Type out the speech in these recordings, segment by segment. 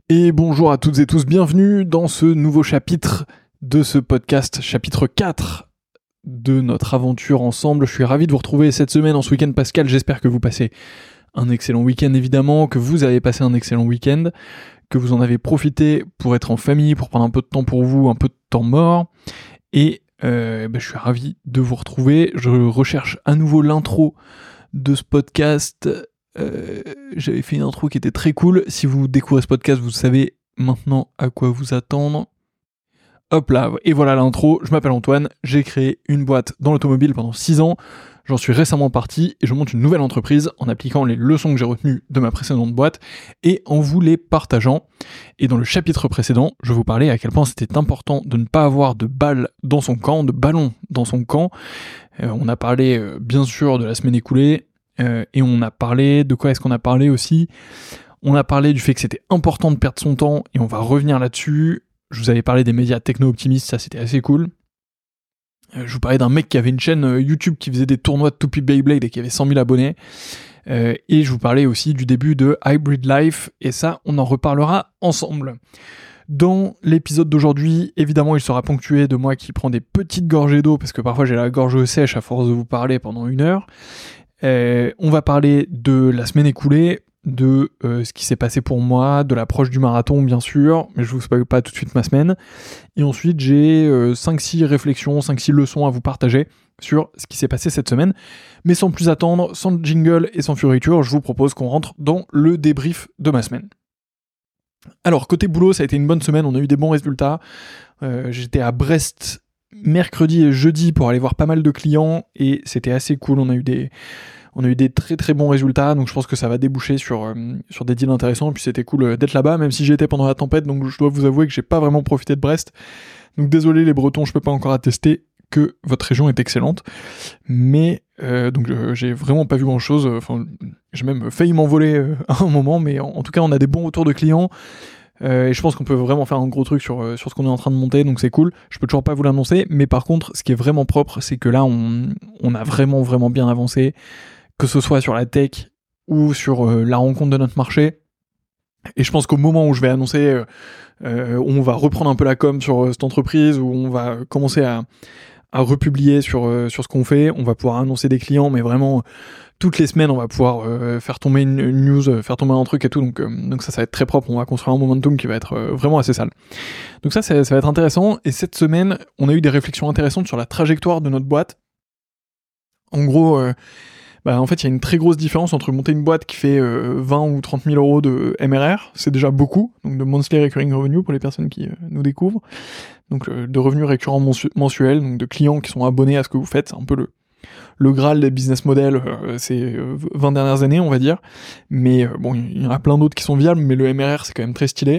Et bonjour à toutes et tous, bienvenue dans ce nouveau chapitre de ce podcast, chapitre 4 de notre aventure ensemble. Je suis ravi de vous retrouver cette semaine en ce week-end pascal, j'espère que vous passez un excellent week-end évidemment, que vous avez passé un excellent week-end, que vous en avez profité pour être en famille, pour prendre un peu de temps pour vous, un peu de temps mort, et je suis ravi de vous retrouver. Je recherche à nouveau l'intro de ce podcast. J'avais fait une intro qui était très cool. Si vous découvrez ce podcast, vous savez maintenant à quoi vous attendre. Hop là, et voilà l'intro. Je m'appelle Antoine, j'ai créé une boîte dans l'automobile pendant 6 ans. J'en suis récemment parti et je monte une nouvelle entreprise en appliquant les leçons que j'ai retenues de ma précédente boîte et en vous les partageant. Et dans le chapitre précédent, je vous parlais à quel point c'était important de ne pas avoir de balles dans son camp, de ballons dans son camp. On a parlé bien sûr de la semaine écoulée. Et on a parlé, de quoi est-ce qu'on a parlé aussi ? On a parlé du fait que c'était important de perdre son temps, et on va revenir là-dessus. Je vous avais parlé des médias techno-optimistes, ça c'était assez cool. Je vous parlais d'un mec qui avait une chaîne YouTube qui faisait des tournois de Toupie Beyblade et qui avait 100 000 abonnés. Et je vous parlais aussi du début de Hybrid Life, et ça, on en reparlera ensemble. Dans l'épisode d'aujourd'hui, évidemment, il sera ponctué de moi qui prends des petites gorgées d'eau, parce que parfois j'ai la gorge sèche à force de vous parler pendant 1 heure. On va parler de la semaine écoulée, de ce qui s'est passé pour moi, de l'approche du marathon bien sûr, mais je vous spoil pas tout de suite ma semaine. Et ensuite j'ai 5-6 réflexions, 5-6 leçons à vous partager sur ce qui s'est passé cette semaine. Mais sans plus attendre, sans jingle et sans fioriture, je vous propose qu'on rentre dans le débrief de ma semaine. Alors côté boulot, ça a été une bonne semaine, on a eu des bons résultats. J'étais à Brest mercredi et jeudi pour aller voir pas mal de clients et c'était assez cool, on a eu des très très bons résultats, donc je pense que ça va déboucher sur des deals intéressants, et puis c'était cool d'être là-bas, même si j'y étais pendant la tempête, donc je dois vous avouer que j'ai pas vraiment profité de Brest, donc désolé les Bretons, je peux pas encore attester que votre région est excellente, mais j'ai vraiment pas vu grand chose, j'ai même failli m'envoler à un moment, mais en tout cas on a des bons retours de clients. Et je pense qu'on peut vraiment faire un gros truc sur ce qu'on est en train de monter, donc c'est cool. Je peux toujours pas vous l'annoncer, mais par contre, ce qui est vraiment propre, c'est que là, on a vraiment bien avancé, que ce soit sur la tech ou sur la rencontre de notre marché. Et je pense qu'au moment où je vais annoncer, on va reprendre un peu la com sur cette entreprise, où on va commencer à republier sur ce qu'on fait, on va pouvoir annoncer des clients, mais vraiment toutes les semaines on va pouvoir faire tomber une news, faire tomber un truc et tout, donc ça va être très propre, on va construire un momentum qui va être vraiment assez sale. Donc ça va être intéressant, et cette semaine on a eu des réflexions intéressantes sur la trajectoire de notre boîte. En gros, en fait il y a une très grosse différence entre monter une boîte qui fait 20 ou 30 000 euros de MRR, c'est déjà beaucoup, donc de Monthly Recurring Revenue pour les personnes qui nous découvrent, donc de revenus récurrents mensuels, donc de clients qui sont abonnés à ce que vous faites, c'est un peu le Graal des business models ces 20 dernières années, on va dire. Mais il y en a plein d'autres qui sont viables, mais le MRR, c'est quand même très stylé.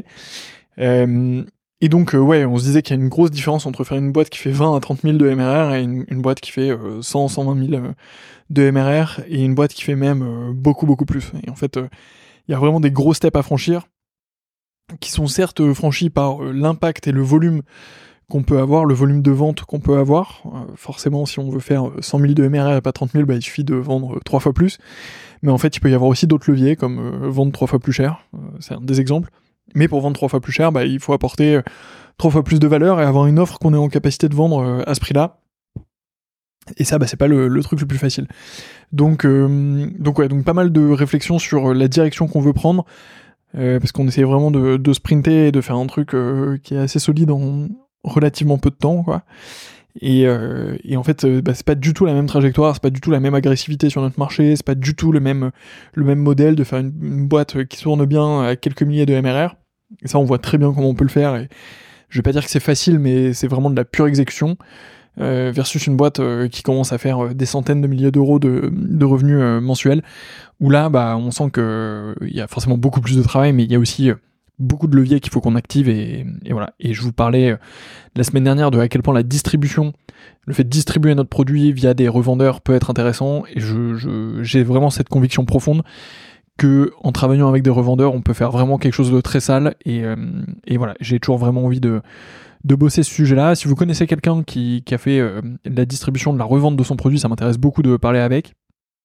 Et donc, on se disait qu'il y a une grosse différence entre faire une boîte qui fait 20 à 30 000 de MRR et une boîte qui fait 100, 120 000 de MRR, et une boîte qui fait même beaucoup plus. Et en fait, il y a vraiment des gros steps à franchir, qui sont certes franchis par l'impact et le volume qu'on peut avoir, le volume de vente qu'on peut avoir. Forcément, si on veut faire 100 000 de MRR et pas 30 000, il suffit de vendre 3 fois plus. Mais en fait, il peut y avoir aussi d'autres leviers, comme vendre 3 fois plus cher. C'est un des exemples. Mais pour vendre 3 fois plus cher, il faut apporter 3 fois plus de valeur et avoir une offre qu'on est en capacité de vendre à ce prix-là. Et ça, c'est pas le truc le plus facile. Donc pas mal de réflexions sur la direction qu'on veut prendre, parce qu'on essaie vraiment de sprinter et de faire un truc qui est assez solide en relativement peu de temps, quoi. Et en fait, c'est pas du tout la même trajectoire, c'est pas du tout la même agressivité sur notre marché, c'est pas du tout le même modèle de faire une boîte qui tourne bien à quelques milliers de MRR. Et ça, on voit très bien comment on peut le faire, et je vais pas dire que c'est facile, mais c'est vraiment de la pure exécution, versus une boîte qui commence à faire des centaines de milliers d'euros de revenus mensuels, où là, on sent que il y a forcément beaucoup plus de travail, mais il y a aussi beaucoup de leviers qu'il faut qu'on active, et voilà. Et je vous parlais la semaine dernière de à quel point la distribution, le fait de distribuer notre produit via des revendeurs peut être intéressant, et j'ai vraiment cette conviction profonde que en travaillant avec des revendeurs, on peut faire vraiment quelque chose de très sale, et voilà, j'ai toujours vraiment envie de bosser ce sujet-là. Si vous connaissez quelqu'un qui a fait de la distribution, de la revente de son produit, ça m'intéresse beaucoup de parler avec.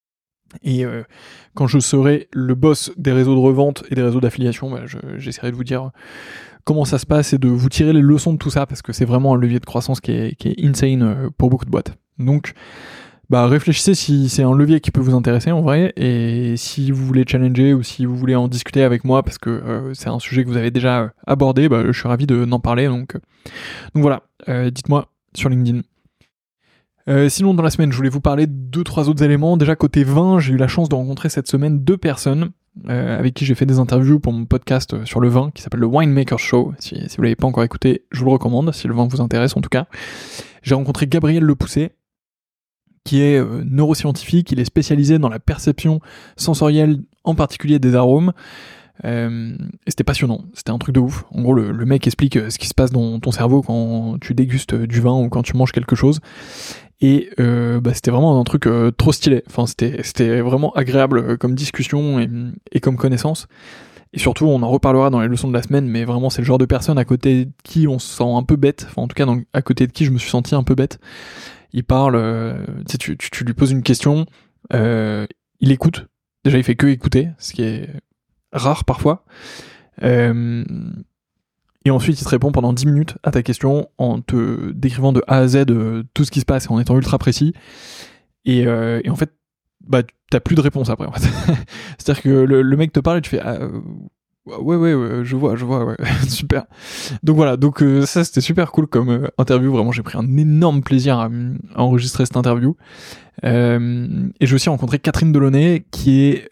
Et quand je serai le boss des réseaux de revente et des réseaux d'affiliation, j'essaierai de vous dire comment ça se passe et de vous tirer les leçons de tout ça, parce que c'est vraiment un levier de croissance qui est insane pour beaucoup de boîtes. Donc, réfléchissez si c'est un levier qui peut vous intéresser en vrai, et si vous voulez challenger ou si vous voulez en discuter avec moi, parce que c'est un sujet que vous avez déjà abordé, je suis ravi d'en parler. Donc voilà, dites-moi sur LinkedIn. Sinon, dans la semaine, je voulais vous parler de 2-3 autres éléments. Déjà, côté vin, j'ai eu la chance de rencontrer cette semaine 2 personnes avec qui j'ai fait des interviews pour mon podcast sur le vin, qui s'appelle le Winemaker Show. Si vous l'avez pas encore écouté, je vous le recommande, si le vin vous intéresse en tout cas. J'ai rencontré Gabriel Lepoussé, qui est neuroscientifique. Il est spécialisé dans la perception sensorielle, en particulier des arômes. Et c'était passionnant, c'était un truc de ouf. En gros, le mec explique ce qui se passe dans ton cerveau quand tu dégustes du vin ou quand tu manges quelque chose. Et c'était vraiment un truc trop stylé. Enfin, c'était vraiment agréable comme discussion et comme connaissance. Et surtout, on en reparlera dans les leçons de la semaine, mais vraiment, c'est le genre de personne à côté de qui on se sent un peu bête. Enfin, en tout cas, à côté de qui je me suis senti un peu bête. Il parle, tu lui poses une question, il écoute. Déjà, il fait que écouter, ce qui est rare parfois. Et ensuite, il te répond pendant 10 minutes à ta question en te décrivant de A à Z tout ce qui se passe et en étant ultra précis. Et en fait, t'as plus de réponse après. En fait. C'est-à-dire que le mec te parle et tu fais ouais, je vois, ouais, super. Donc voilà, ça c'était super cool comme interview. Vraiment, j'ai pris un énorme plaisir à enregistrer cette interview. Et j'ai aussi rencontré Catherine Delaunay, qui est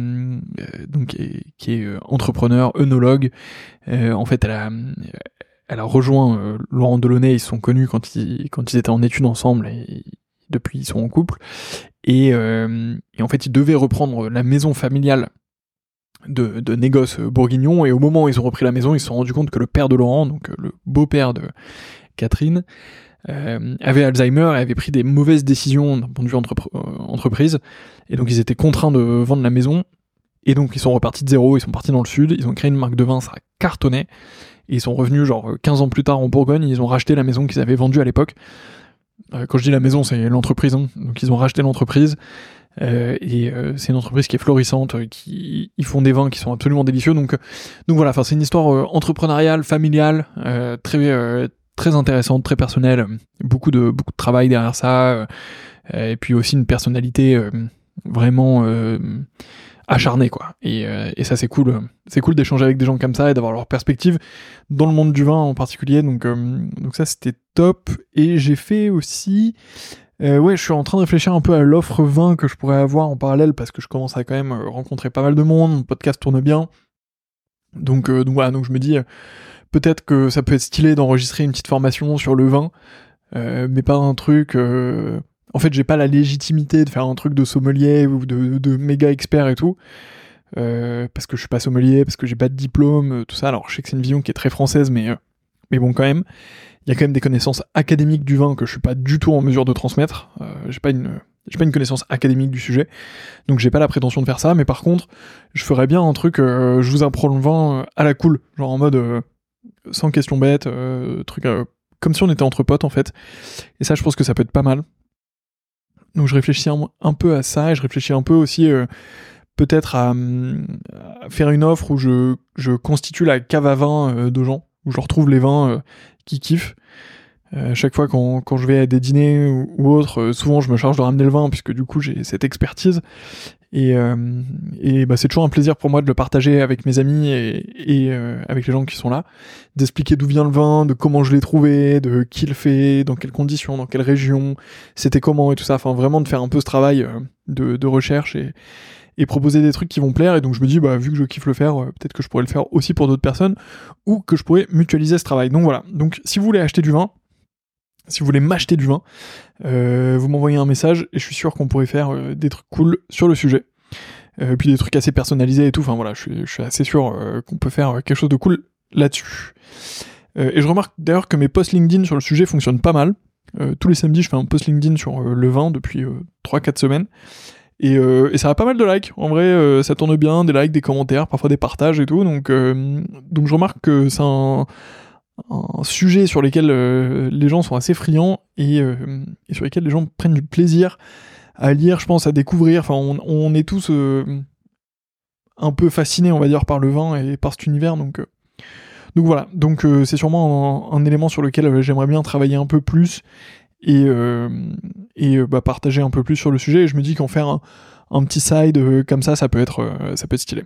entrepreneur, œnologue. En fait, elle a rejoint Laurent Delaunay. Ils sont connus quand ils étaient en études ensemble, et depuis ils sont en couple. Et en fait, ils devaient reprendre la maison familiale de négoce bourguignon, et au moment où ils ont repris la maison, ils se sont rendus compte que le père de Laurent, donc le beau-père de Catherine, avait Alzheimer et avait pris des mauvaises décisions d'un point de vue entreprise, et donc ils étaient contraints de vendre la maison, et donc ils sont repartis de zéro, ils sont partis dans le sud, ils ont créé une marque de vin, ça a cartonné, et ils sont revenus genre 15 ans plus tard en Bourgogne, ils ont racheté la maison qu'ils avaient vendue à l'époque. Quand je dis la maison, c'est l'entreprise, hein. Donc ils ont racheté l'entreprise, et c'est une entreprise qui est florissante, ils font des vins qui sont absolument délicieux, donc voilà, c'est une histoire entrepreneuriale, familiale, très intéressante, très personnelle, beaucoup de travail derrière ça, et puis aussi une personnalité vraiment acharnée, quoi. Et ça, c'est cool d'échanger avec des gens comme ça et d'avoir leur perspective dans le monde du vin en particulier, donc ça c'était top. Et j'ai fait aussi je suis en train de réfléchir un peu à l'offre vin que je pourrais avoir en parallèle, parce que je commence à quand même rencontrer pas mal de monde, mon podcast tourne bien. Donc voilà, donc je me dis peut-être que ça peut être stylé d'enregistrer une petite formation sur le vin, mais pas un truc... En fait, j'ai pas la légitimité de faire un truc de sommelier ou de méga expert et tout, parce que je suis pas sommelier, parce que j'ai pas de diplôme, tout ça. Alors je sais que c'est une vision qui est très française, mais bon, quand même. Il y a quand même des connaissances académiques du vin que je suis pas du tout en mesure de transmettre. J'ai pas une connaissance académique du sujet, donc j'ai pas la prétention de faire ça. Mais par contre, je ferais bien un truc, je vous apprends le vin à la cool, genre en mode sans question bête, truc comme si on était entre potes en fait. Et ça, je pense que ça peut être pas mal. Donc je réfléchis un peu à ça, et je réfléchis un peu aussi peut-être à faire une offre où je constitue la cave à vin de gens, où je retrouve les vins qui kiffent. Chaque fois quand je vais à des dîners ou autres, souvent je me charge de ramener le vin, puisque du coup j'ai cette expertise. Et c'est toujours un plaisir pour moi de le partager avec mes amis et avec les gens qui sont là, d'expliquer d'où vient le vin, de comment je l'ai trouvé, de qui le fait, dans quelles conditions, dans quelle région, c'était comment et tout ça. Enfin, vraiment de faire un peu ce travail de recherche et proposer des trucs qui vont plaire. Et donc je me dis, vu que je kiffe le faire, peut-être que je pourrais le faire aussi pour d'autres personnes, ou que je pourrais mutualiser ce travail. Donc voilà. Donc si vous voulez acheter du vin, si vous voulez m'acheter du vin, vous m'envoyez un message, et je suis sûr qu'on pourrait faire des trucs cool sur le sujet. Puis des trucs assez personnalisés et tout. Enfin voilà, je suis assez sûr qu'on peut faire quelque chose de cool là-dessus. Et je remarque d'ailleurs que mes posts LinkedIn sur le sujet fonctionnent pas mal. Tous les samedis, je fais un post LinkedIn sur le vin depuis 3-4 semaines. Et ça a pas mal de likes. En vrai, ça tourne bien, des likes, des commentaires, parfois des partages et tout. Donc je remarque que c'est un sujet sur lequel les gens sont assez friands, et sur lesquels les gens prennent du plaisir à lire, je pense, à découvrir. Enfin, on est tous un peu fascinés, on va dire, par le vin et par cet univers. Donc voilà. Donc c'est sûrement un élément sur lequel j'aimerais bien travailler un peu plus et partager un peu plus sur le sujet. Et je me dis qu'en faire un petit side comme ça peut être stylé.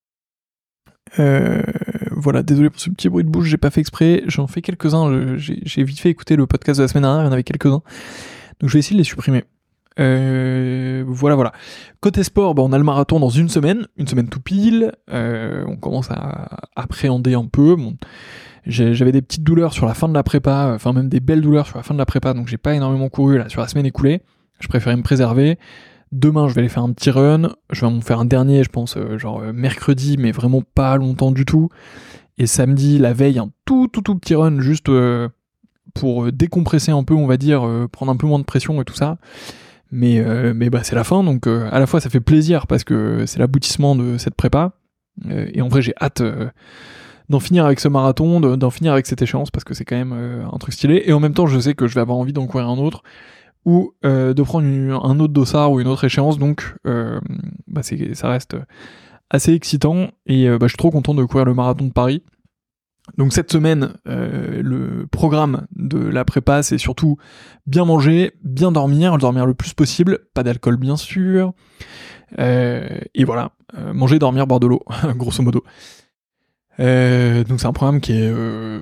Voilà, désolé pour ce petit bruit de bouche, j'ai pas fait exprès, j'en fais quelques-uns, j'ai vite fait écouter le podcast de la semaine dernière, il y en avait quelques-uns, donc je vais essayer de les supprimer. Voilà. Côté sport, on a le marathon dans une semaine tout pile, on commence à appréhender un peu, j'avais des petites douleurs sur la fin de la prépa, enfin même des belles douleurs sur la fin de la prépa, donc j'ai pas énormément couru là sur la semaine écoulée, je préférais me préserver. Demain, je vais aller faire un petit run. Je vais en faire un dernier, je pense, mercredi, mais vraiment pas longtemps du tout. Et samedi, la veille, un tout petit run, juste pour décompresser un peu, on va dire, prendre un peu moins de pression et tout ça. Mais c'est la fin, donc à la fois ça fait plaisir parce que c'est l'aboutissement de cette prépa. Et en vrai, j'ai hâte d'en finir avec ce marathon, d'en finir avec cette échéance parce que c'est quand même un truc stylé. Et en même temps, je sais que je vais avoir envie d'en courir un autre. Ou de prendre un autre dossard ou une autre échéance, donc ça reste assez excitant, et je suis trop content de courir le marathon de Paris. Donc cette semaine, le programme de la prépa, c'est surtout bien manger, bien dormir le plus possible, pas d'alcool bien sûr, et voilà, manger, dormir, boire de l'eau, grosso modo. Donc c'est un programme qui est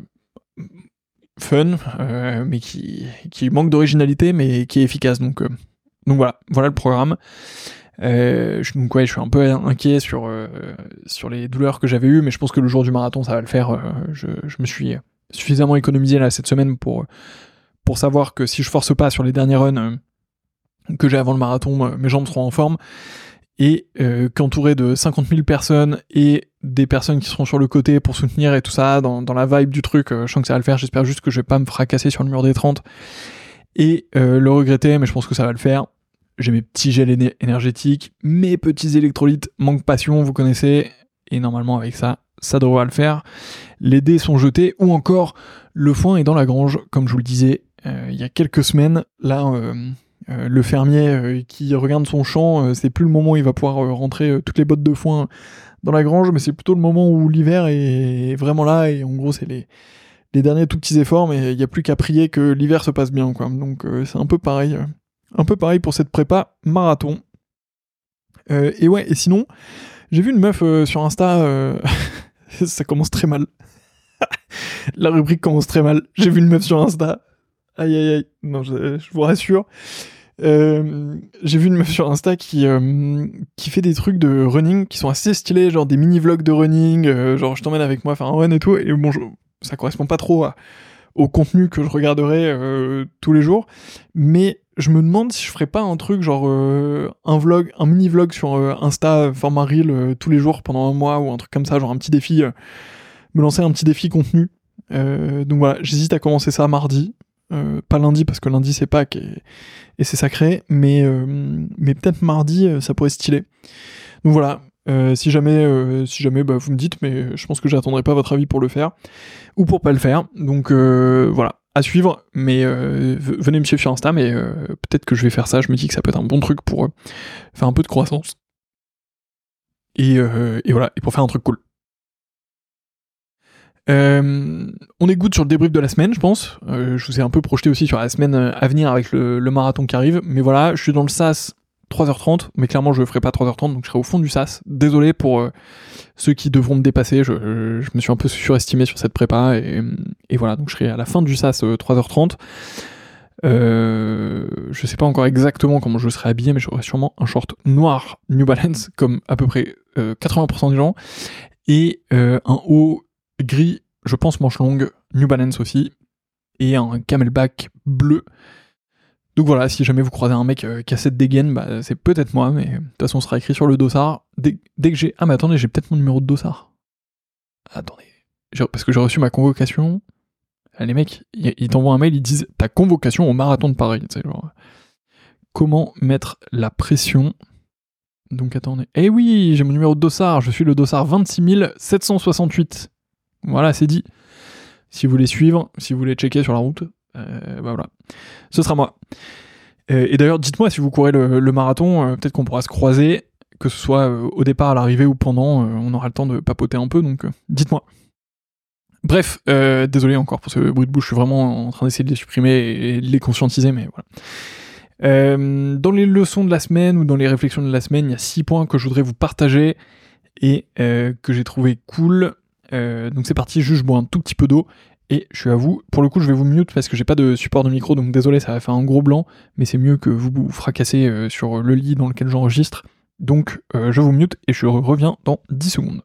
fun, mais qui manque d'originalité, mais qui est efficace. Donc voilà le programme. Je suis un peu inquiet sur les douleurs que j'avais eues, mais je pense que le jour du marathon, ça va le faire. Je me suis suffisamment économisé là cette semaine pour savoir que si je force pas sur les derniers runs que j'ai avant le marathon, mes jambes seront en forme. Et qu'entouré de 50 000 personnes et des personnes qui seront sur le côté pour soutenir et tout ça, dans la vibe du truc, je sens que ça va le faire, j'espère juste que je vais pas me fracasser sur le mur des 30 et le regretter, mais je pense que ça va le faire. J'ai mes petits gels énergétiques, mes petits électrolytes, manque passion, vous connaissez, et normalement avec ça devrait le faire. Les dés sont jetés, ou encore le foin est dans la grange, comme je vous le disais il y a quelques semaines, là... le fermier qui regarde son champ, c'est plus le moment où il va pouvoir rentrer toutes les bottes de foin dans la grange, mais c'est plutôt le moment où l'hiver est vraiment là, et en gros c'est les derniers tout petits efforts, mais il n'y a plus qu'à prier que l'hiver se passe bien, quoi. Donc c'est un peu pareil pour cette prépa marathon. Et sinon, j'ai vu une meuf sur Insta, ça commence très mal. La rubrique commence très mal. J'ai vu une meuf sur Insta. Aïe, non, je vous rassure. J'ai vu une meuf sur Insta qui fait des trucs de running qui sont assez stylés, genre des mini-vlogs de running, genre je t'emmène avec moi faire un run et tout, et bon, ça correspond pas trop au contenu que je regarderai tous les jours, mais je me demande si je ferais pas un truc genre un mini-vlog sur Insta, format reel tous les jours pendant un mois, ou un truc comme ça, genre un petit défi, me lancer un petit défi contenu. Donc voilà, j'hésite à commencer ça mardi. Pas lundi parce que lundi c'est Pâques et c'est sacré, mais peut-être mardi ça pourrait stylé. Donc voilà, si jamais vous me dites, mais je pense que j'attendrai pas votre avis pour le faire ou pour pas le faire. Donc voilà, à suivre, mais venez me suivre sur Insta, mais peut-être que je vais faire ça. Je me dis que ça peut être un bon truc pour faire un peu de croissance et voilà, et pour faire un truc cool. On est good sur le débrief de la semaine, je pense. Je vous ai un peu projeté aussi sur la semaine à venir avec le marathon qui arrive. Mais voilà, je suis dans le SAS 3h30, mais clairement je ne ferai pas 3h30, donc je serai au fond du SAS. Désolé pour ceux qui devront me dépasser, je me suis un peu surestimé sur cette prépa, et voilà, donc je serai à la fin du SAS 3h30. Je sais pas encore exactement comment je serai habillé, mais j'aurai sûrement un short noir New Balance, comme à peu près 80% des gens, et un haut gris, je pense manche longue, New Balance aussi, et un camelback bleu. Donc voilà, si jamais vous croisez un mec qui a cette dégaine, c'est peut-être moi, mais de toute façon, ce sera écrit sur le dossard. Dès que j'ai... Ah mais attendez, j'ai peut-être mon numéro de dossard. Attendez, parce que j'ai reçu ma convocation. Les mecs, ils t'envoient un mail, ils disent « Ta convocation au marathon de Paris ». Tu sais, genre... Comment mettre la pression? Donc attendez... Eh oui, j'ai mon numéro de dossard, je suis le dossard 26 768. Voilà, c'est dit. Si vous voulez suivre, si vous voulez checker sur la route, voilà. Ce sera moi. Et d'ailleurs, dites-moi si vous courez le marathon, peut-être qu'on pourra se croiser, que ce soit au départ, à l'arrivée ou pendant, on aura le temps de papoter un peu, donc dites-moi. Bref, désolé encore pour ce bruit de bouche, je suis vraiment en train d'essayer de les supprimer et de les conscientiser, mais voilà. Dans les leçons de la semaine ou dans les réflexions de la semaine, il y a 6 points que je voudrais vous partager et que j'ai trouvé cool. Donc c'est parti, juste je bois un tout petit peu d'eau et je suis à vous. Pour le coup, je vais vous mute parce que j'ai pas de support de micro, donc désolé, ça va faire un gros blanc, mais c'est mieux que vous fracassez sur le lit dans lequel j'enregistre. Donc je vous mute et je reviens dans 10 secondes.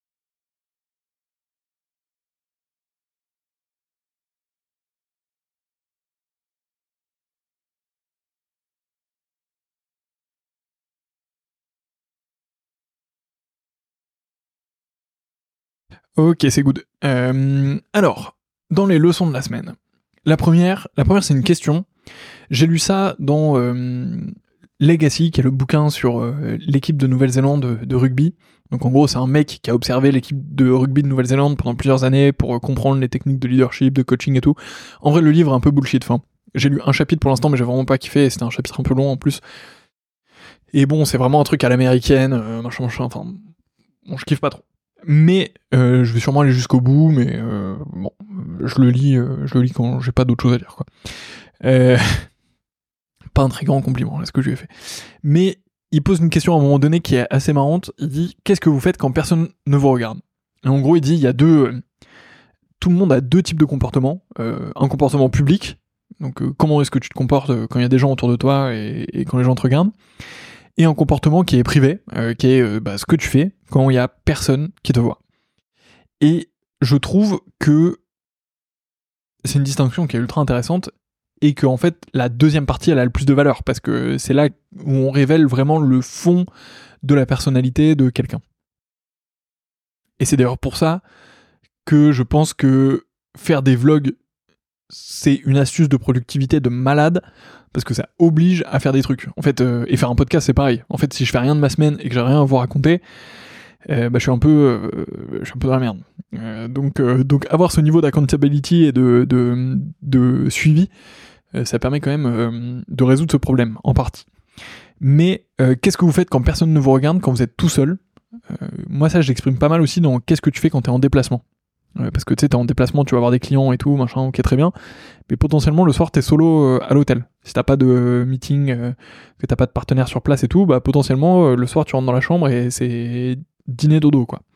Ok, c'est good. Alors, dans les leçons de la semaine, la première c'est une question. J'ai lu ça dans Legacy, qui est le bouquin sur l'équipe de Nouvelle-Zélande de rugby. Donc en gros, c'est un mec qui a observé l'équipe de rugby de Nouvelle-Zélande pendant plusieurs années pour comprendre les techniques de leadership, de coaching et tout. En vrai, le livre est un peu bullshit. Enfin, j'ai lu un chapitre pour l'instant, mais j'ai vraiment pas kiffé. C'était un chapitre un peu long en plus. Et bon, c'est vraiment un truc à l'américaine, machin. Enfin, bon, je kiffe pas trop. Mais je vais sûrement aller jusqu'au bout, mais bon, je le lis quand j'ai pas d'autre chose à lire, quoi. Pas un très grand compliment, là, ce que je lui ai fait. Mais il pose une question à un moment donné qui est assez marrante. Il dit, qu'est-ce que vous faites quand personne ne vous regarde? Et en gros, il dit, il y a tout le monde a 2 types de comportements. Un comportement public, donc comment est-ce que tu te comportes quand il y a des gens autour de toi et quand les gens te regardent. Et un comportement qui est privé, qui est ce que tu fais quand il y a personne qui te voit. Et je trouve que c'est une distinction qui est ultra intéressante et que en fait la deuxième partie elle a le plus de valeur parce que c'est là où on révèle vraiment le fond de la personnalité de quelqu'un. Et c'est d'ailleurs pour ça que je pense que faire des vlogs c'est une astuce de productivité de malade parce que ça oblige à faire des trucs. En fait, et faire un podcast c'est pareil. En fait, si je fais rien de ma semaine et que j'ai rien à vous raconter, je suis un peu dans la merde. Donc avoir ce niveau d'accountability et de suivi, ça permet quand même de résoudre ce problème en partie. Mais qu'est-ce que vous faites quand personne ne vous regarde, quand vous êtes tout seul? Moi ça je l'exprime pas mal aussi dans qu'est-ce que tu fais quand t'es en déplacement. Parce que tu sais, t'es en déplacement, tu vas avoir des clients et tout, machin, ok, très bien. Mais potentiellement, le soir, t'es solo à l'hôtel. Si t'as pas de meeting, que t'as pas de partenaire sur place et tout, bah potentiellement, le soir, tu rentres dans la chambre et c'est dîner dodo, quoi.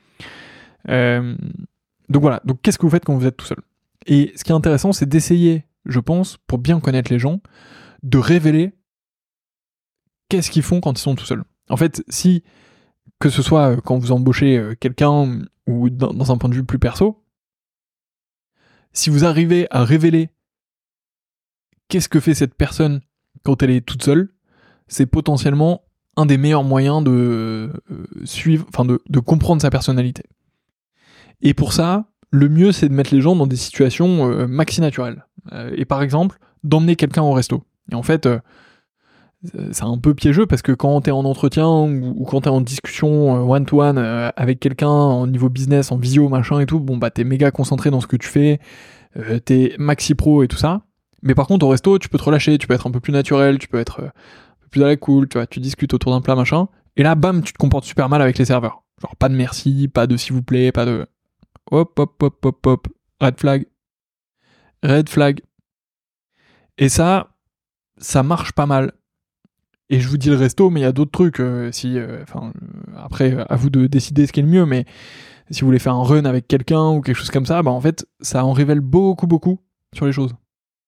Donc voilà, donc qu'est-ce que vous faites quand vous êtes tout seul? Et ce qui est intéressant, c'est d'essayer, je pense, pour bien connaître les gens, de révéler qu'est-ce qu'ils font quand ils sont tout seuls. En fait, si, que ce soit quand vous embauchez quelqu'un ou dans un point de vue plus perso, si vous arrivez à révéler qu'est-ce que fait cette personne quand elle est toute seule, c'est potentiellement un des meilleurs moyens de suivre, enfin de comprendre sa personnalité. Et pour ça, le mieux c'est de mettre les gens dans des situations maxi naturelles. Et par exemple, d'emmener quelqu'un au resto. Et en fait, c'est un peu piégeux parce que quand t'es en entretien ou quand t'es en discussion one-to-one avec quelqu'un en niveau business, en visio, machin et tout, bon bah t'es méga concentré dans ce que tu fais, t'es maxi pro et tout ça. Mais par contre au resto, tu peux te relâcher, tu peux être un peu plus naturel, tu peux être un peu plus à la cool, tu vois, tu discutes autour d'un plat, machin. Et là, bam, tu te comportes super mal avec les serveurs. Genre pas de merci, pas de s'il vous plaît, pas de... Hop, hop, hop, hop, hop. Red flag. Red flag. Et ça marche pas mal. Et je vous dis le resto, mais il y a d'autres trucs. Après, à vous de décider ce qui est le mieux, mais si vous voulez faire un run avec quelqu'un ou quelque chose comme ça, bah en fait, ça en révèle beaucoup, beaucoup sur les choses.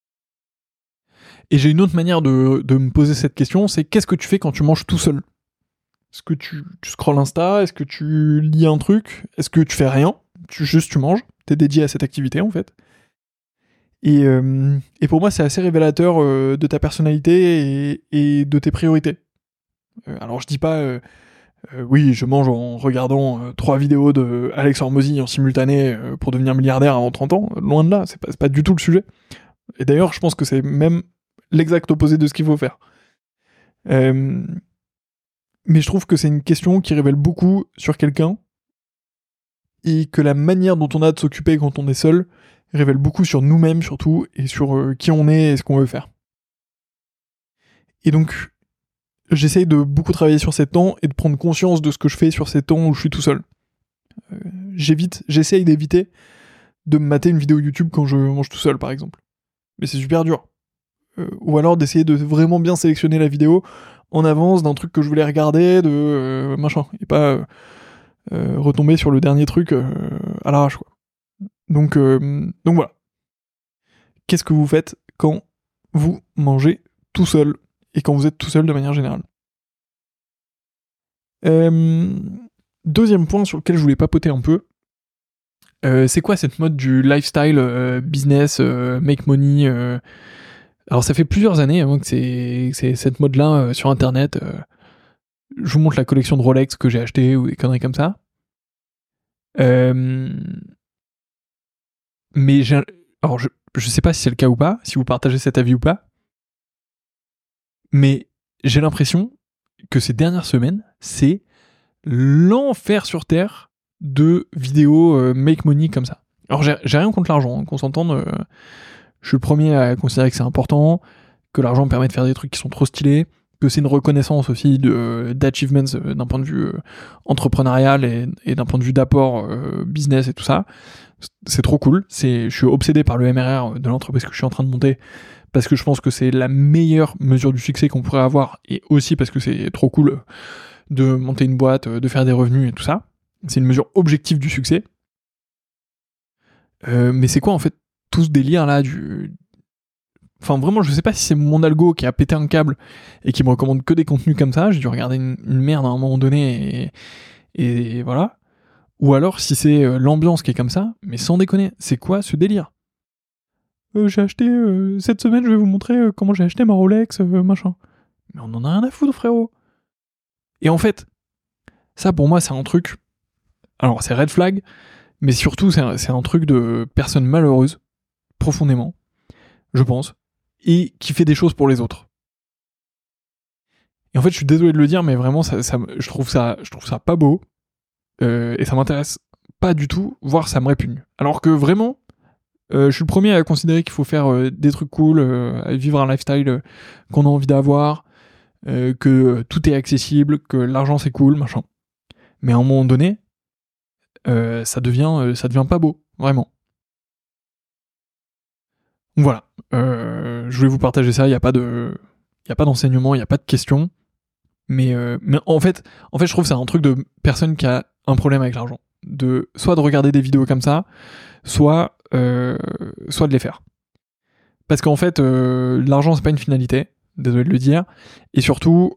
Et j'ai une autre manière de me poser cette question, c'est qu'est-ce que tu fais quand tu manges tout seul? Est-ce que tu scrolles Insta? Est-ce que tu lis un truc? Est-ce que tu fais rien? Tu manges? T'es dédié à cette activité, en fait. Et pour moi, c'est assez révélateur de ta personnalité et de tes priorités. Alors, je dis pas, oui, je mange en regardant 3 vidéos de Alex Hormozy en simultané pour devenir milliardaire avant 30 ans. Loin de là, c'est pas du tout le sujet. Et d'ailleurs, je pense que c'est même l'exact opposé de ce qu'il faut faire. Mais je trouve que c'est une question qui révèle beaucoup sur quelqu'un et que la manière dont on a de s'occuper quand on est seul révèle beaucoup sur nous-mêmes surtout et sur qui on est et ce qu'on veut faire. Et donc, j'essaye de beaucoup travailler sur ces temps et de prendre conscience de ce que je fais sur ces temps où je suis tout seul. J'essaye d'éviter de me mater une vidéo YouTube quand je mange tout seul, par exemple. Mais c'est super dur. Ou alors d'essayer de vraiment bien sélectionner la vidéo en avance d'un truc que je voulais regarder, de machin, et pas retomber sur le dernier truc à l'arrache, quoi. Donc voilà. Qu'est-ce que vous faites quand vous mangez tout seul et quand vous êtes tout seul de manière générale? Deuxième point sur lequel je voulais papoter un peu, c'est quoi cette mode du lifestyle business, make money Alors ça fait plusieurs années que c'est cette mode-là sur internet. Je vous montre la collection de Rolex que j'ai acheté ou des conneries comme ça. Mais alors je sais pas si c'est le cas ou pas, si vous partagez cet avis ou pas, mais j'ai l'impression que ces dernières semaines, c'est l'enfer sur terre de vidéos make money comme ça. Alors j'ai rien contre l'argent, qu'on s'entende, je suis le premier à considérer que c'est important, que l'argent permet de faire des trucs qui sont trop stylés, que c'est une reconnaissance aussi d'achievements d'un point de vue entrepreneurial et d'un point de vue d'apport business et tout ça. C'est trop cool. Je suis obsédé par le MRR de l'entreprise que je suis en train de monter parce que je pense que c'est la meilleure mesure du succès qu'on pourrait avoir et aussi parce que c'est trop cool de monter une boîte, de faire des revenus et tout ça. C'est une mesure objective du succès. Mais c'est quoi en fait tout ce délire là Enfin vraiment je sais pas si c'est mon algo qui a pété un câble et qui me recommande que des contenus comme ça, j'ai dû regarder une merde à un moment donné et voilà. Ou alors si c'est l'ambiance qui est comme ça, mais sans déconner, c'est quoi ce délire? J'ai acheté, cette semaine je vais vous montrer comment j'ai acheté ma Rolex, machin. Mais on en a rien à foutre frérot. Et en fait, ça pour moi c'est un truc, alors c'est red flag, mais surtout c'est un truc de personne malheureuse, profondément, je pense, et qui fait des choses pour les autres. Et en fait je suis désolé de le dire, mais vraiment je trouve ça pas beau, et ça m'intéresse pas du tout, voire ça me répugne. Alors que vraiment, je suis le premier à considérer qu'il faut faire des trucs cool, à vivre un lifestyle qu'on a envie d'avoir, que tout est accessible, que l'argent c'est cool, machin. Mais à un moment donné, ça devient pas beau, vraiment. Donc voilà, je voulais vous partager ça, il y a pas d'enseignement, il y a pas de questions, mais en fait je trouve que c'est un truc de personne qui a un problème avec l'argent, soit de regarder des vidéos comme ça, soit de les faire. Parce qu'en fait, l'argent c'est pas une finalité, désolé de le dire, et surtout,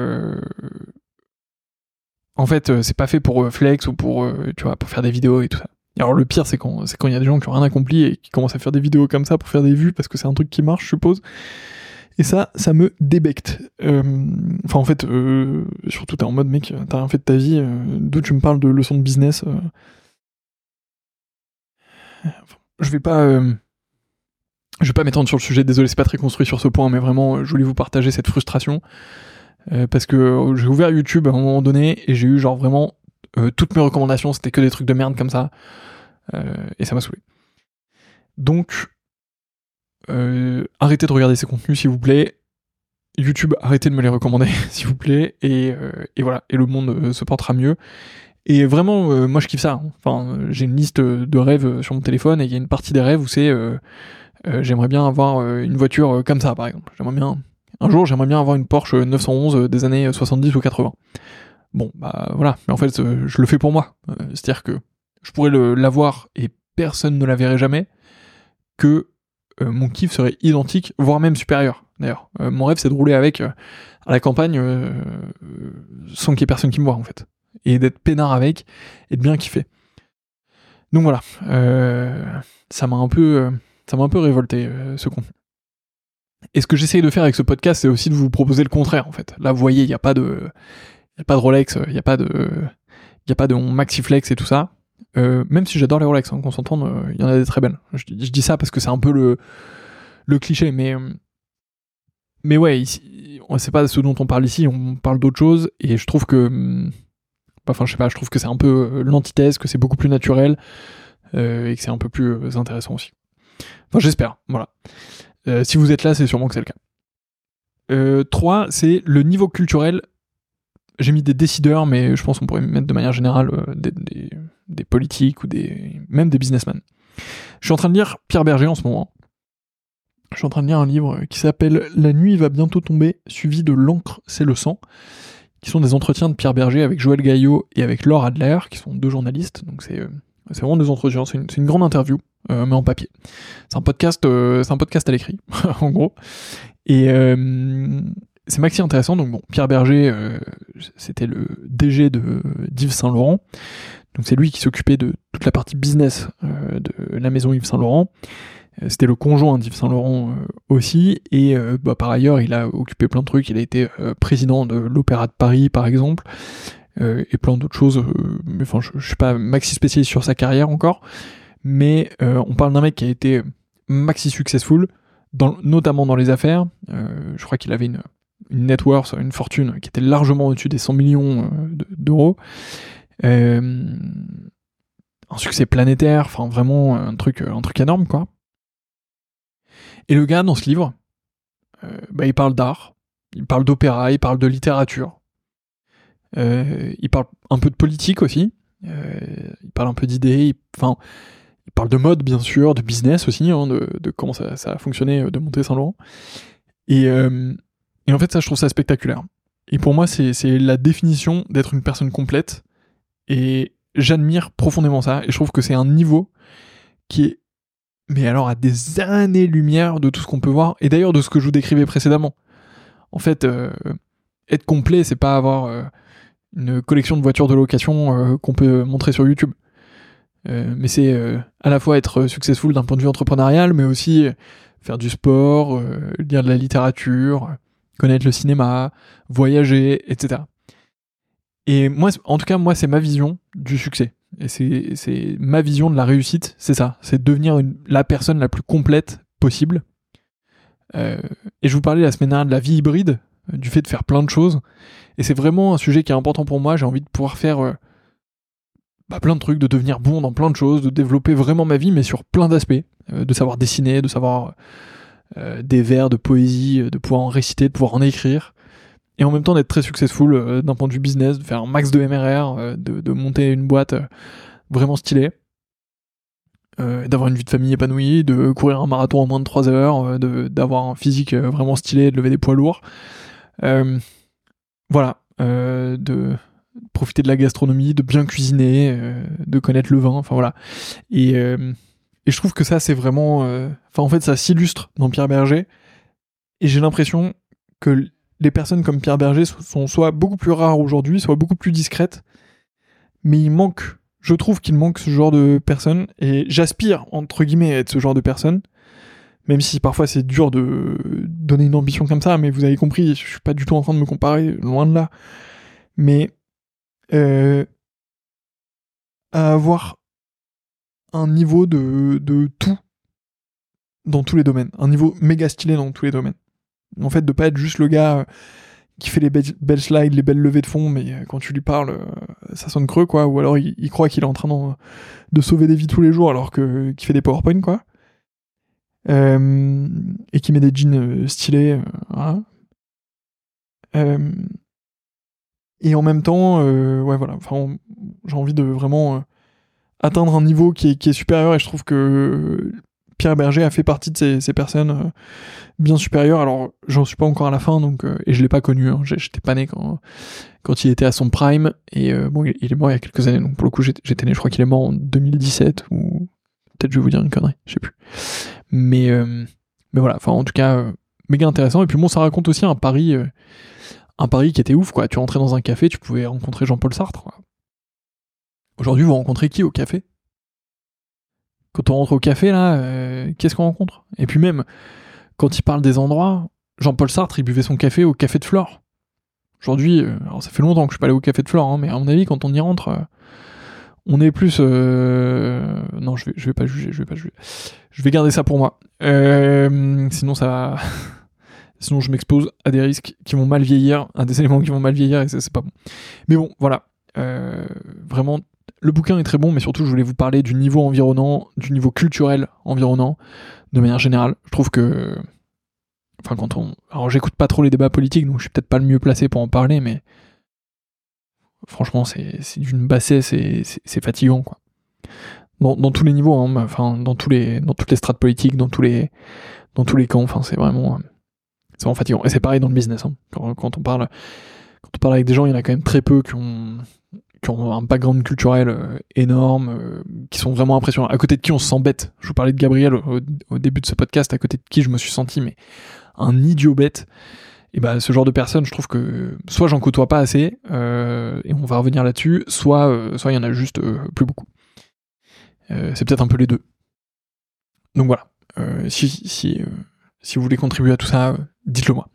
en fait, c'est pas fait pour flex ou pour faire des vidéos et tout ça. Et alors le pire c'est quand il y a des gens qui ont rien accompli et qui commencent à faire des vidéos comme ça pour faire des vues parce que c'est un truc qui marche, je suppose. Et ça me débecte. Enfin en fait, surtout t'es en mode mec, t'as rien fait de ta vie, d'où tu me parles de leçons de business. Je vais pas m'étendre sur le sujet, désolé, c'est pas très construit sur ce point, mais vraiment, je voulais vous partager cette frustration. Parce que j'ai ouvert YouTube à un moment donné et j'ai eu genre vraiment toutes mes recommandations, c'était que des trucs de merde comme ça. Et ça m'a saoulé. Donc, arrêtez de regarder ces contenus, s'il vous plaît. YouTube, arrêtez de me les recommander, s'il vous plaît. Et voilà, et le monde se portera mieux. Et vraiment, moi je kiffe ça. Enfin, j'ai une liste de rêves sur mon téléphone et il y a une partie des rêves où c'est j'aimerais bien avoir une voiture comme ça, par exemple. Un jour, j'aimerais bien avoir une Porsche 911 des années 70 ou 80. Bon, bah voilà. Mais en fait, je le fais pour moi. C'est-à-dire que je pourrais l'avoir et personne ne la verrait jamais, que mon kiff serait identique, voire même supérieur. D'ailleurs, mon rêve, c'est de rouler avec à la campagne sans qu'il y ait personne qui me voit, en fait. Et d'être peinard avec, et de bien kiffer. Donc voilà. Ça m'a un peu révolté, ce contenu. Et ce que j'essaye de faire avec ce podcast, c'est aussi de vous proposer le contraire, en fait. Là, vous voyez, il n'y a pas de Rolex, il n'y a pas de Maxiflex et tout ça. Même si j'adore les Rolex, qu'on s'entende, il y en a des très belles. Je dis ça parce que c'est un peu le cliché, mais ouais, ici, c'est pas ce dont on parle ici, on parle d'autre chose, et je trouve que, je trouve que c'est un peu l'antithèse, que c'est beaucoup plus naturel, et que c'est un peu plus intéressant aussi. Enfin, j'espère, voilà. Si vous êtes là, c'est sûrement que c'est le cas. 3, c'est le niveau culturel. J'ai mis des décideurs, mais je pense qu'on pourrait mettre de manière générale des politiques ou même des businessmen. Je suis en train de lire Pierre Berger en ce moment. Je suis en train de lire un livre qui s'appelle « La nuit va bientôt tomber », suivi de « L'encre, c'est le sang », qui sont des entretiens de Pierre Berger avec Joël Gaillot et avec Laure Adler, qui sont 2 journalistes. Donc c'est vraiment des entretiens, c'est une grande interview, mais en papier. C'est un podcast à l'écrit, en gros. Et c'est maxi intéressant. Donc bon, Pierre Berger, c'était le DG d'Yves Saint Laurent. Donc c'est lui qui s'occupait de toute la partie business de la maison Yves Saint Laurent. C'était le conjoint d'Yves Saint Laurent aussi, et par ailleurs il a occupé plein de trucs. Il a été président de l'Opéra de Paris par exemple, et plein d'autres choses. Mais enfin, je suis pas maxi spécialiste sur sa carrière encore, mais on parle d'un mec qui a été maxi successful, notamment dans les affaires. Je crois qu'il avait une net worth, une fortune qui était largement au-dessus des 100 millions d'euros. Un succès planétaire, enfin vraiment un truc énorme quoi. Et le gars, dans ce livre, il parle d'art, il parle d'opéra, il parle de littérature, il parle un peu de politique aussi, il parle un peu d'idées, il parle de mode bien sûr, de business aussi, hein, de comment ça a fonctionné de monter Saint-Laurent. Et en fait, ça, je trouve ça spectaculaire. Et pour moi, c'est la définition d'être une personne complète, et j'admire profondément ça, et je trouve que c'est un niveau qui est, mais alors à des années-lumière de tout ce qu'on peut voir, et d'ailleurs de ce que je vous décrivais précédemment. En fait, être complet, c'est pas avoir une collection de voitures de location qu'on peut montrer sur YouTube. Mais c'est à la fois être successful d'un point de vue entrepreneurial, mais aussi faire du sport, lire de la littérature, connaître le cinéma, voyager, etc. Et moi, en tout cas, moi, c'est ma vision du succès. Et c'est ma vision de la réussite, c'est ça. C'est devenir la personne la plus complète possible. Et je vous parlais la semaine dernière de la vie hybride, du fait de faire plein de choses. Et c'est vraiment un sujet qui est important pour moi. J'ai envie de pouvoir faire plein de trucs, de devenir bon dans plein de choses, de développer vraiment ma vie, mais sur plein d'aspects. De savoir dessiner, de savoir des vers de poésie, de pouvoir en réciter, de pouvoir en écrire. Et en même temps d'être très successful d'un point de vue business, de faire un max de MRR, de monter une boîte vraiment stylée, d'avoir une vie de famille épanouie, de courir un marathon en moins de 3 heures, d'avoir un physique vraiment stylé, de lever des poids lourds. Voilà, de profiter de la gastronomie, de bien cuisiner, de connaître le vin, enfin voilà. Et je trouve que ça, c'est vraiment... en fait, ça s'illustre dans Pierre Berger, et j'ai l'impression que les personnes comme Pierre Berger sont soit beaucoup plus rares aujourd'hui, soit beaucoup plus discrètes, mais je trouve qu'il manque ce genre de personnes, et j'aspire, entre guillemets, à être ce genre de personne, même si parfois c'est dur de donner une ambition comme ça, mais vous avez compris, je suis pas du tout en train de me comparer, loin de là, mais à avoir un niveau de tout dans tous les domaines, un niveau méga stylé dans tous les domaines. En fait, de pas être juste le gars qui fait les belles slides, les belles levées de fond, mais quand tu lui parles, ça sonne creux, quoi. Ou alors il croit qu'il est en train de sauver des vies tous les jours, alors qu'il fait des PowerPoint, quoi. Et qui met des jeans stylés, voilà. Et en même temps, voilà. Enfin, j'ai envie de vraiment atteindre un niveau qui est supérieur, et je trouve que Pierre Berger a fait partie de ces personnes bien supérieures. Alors, j'en suis pas encore à la fin, donc, et je l'ai pas connu, hein. J'étais pas né quand il était à son prime, et il est mort il y a quelques années, donc pour le coup, j'étais né, je crois qu'il est mort en 2017, ou peut-être je vais vous dire une connerie, je sais plus. Mais voilà, enfin, en tout cas, méga intéressant. Et puis bon, ça raconte aussi un pari qui était ouf, quoi. Tu rentrais dans un café, tu pouvais rencontrer Jean-Paul Sartre, quoi. Aujourd'hui, vous rencontrez qui au café ? Quand on rentre au café, là, qu'est-ce qu'on rencontre ? Et puis même, quand il parle des endroits, Jean-Paul Sartre, il buvait son café au Café de Flore. Aujourd'hui, alors ça fait longtemps que je suis pas allé au Café de Flore, hein, mais à mon avis, quand on y rentre, on est plus... Non, je vais pas juger. Je vais garder ça pour moi. Sinon, sinon, je m'expose à des risques qui vont mal vieillir, à des éléments qui vont mal vieillir, et c'est pas bon. Mais bon, voilà. Vraiment... Le bouquin est très bon, mais surtout, je voulais vous parler du niveau environnant, du niveau culturel environnant, de manière générale. Je trouve que Enfin, alors j'écoute pas trop les débats politiques, donc je suis peut-être pas le mieux placé pour en parler, mais franchement, c'est d'une bassesse, c'est fatigant, quoi. Dans tous les niveaux, hein, enfin, dans toutes les strates politiques, dans tous les camps, enfin, c'est vraiment fatigant. Et c'est pareil dans le business, hein. Quand on parle avec des gens, il y en a quand même très peu qui ont un background culturel énorme, qui sont vraiment impressionnants, à côté de qui on se sent bête. Je vous parlais de Gabriel au début de ce podcast, à côté de qui je me suis senti mais un idiot bête. Et bah ce genre de personnes, je trouve que soit j'en côtoie pas assez, et on va revenir là-dessus, soit il y en a juste plus beaucoup. C'est peut-être un peu les deux. Donc voilà. Si vous voulez contribuer à tout ça, dites-le moi.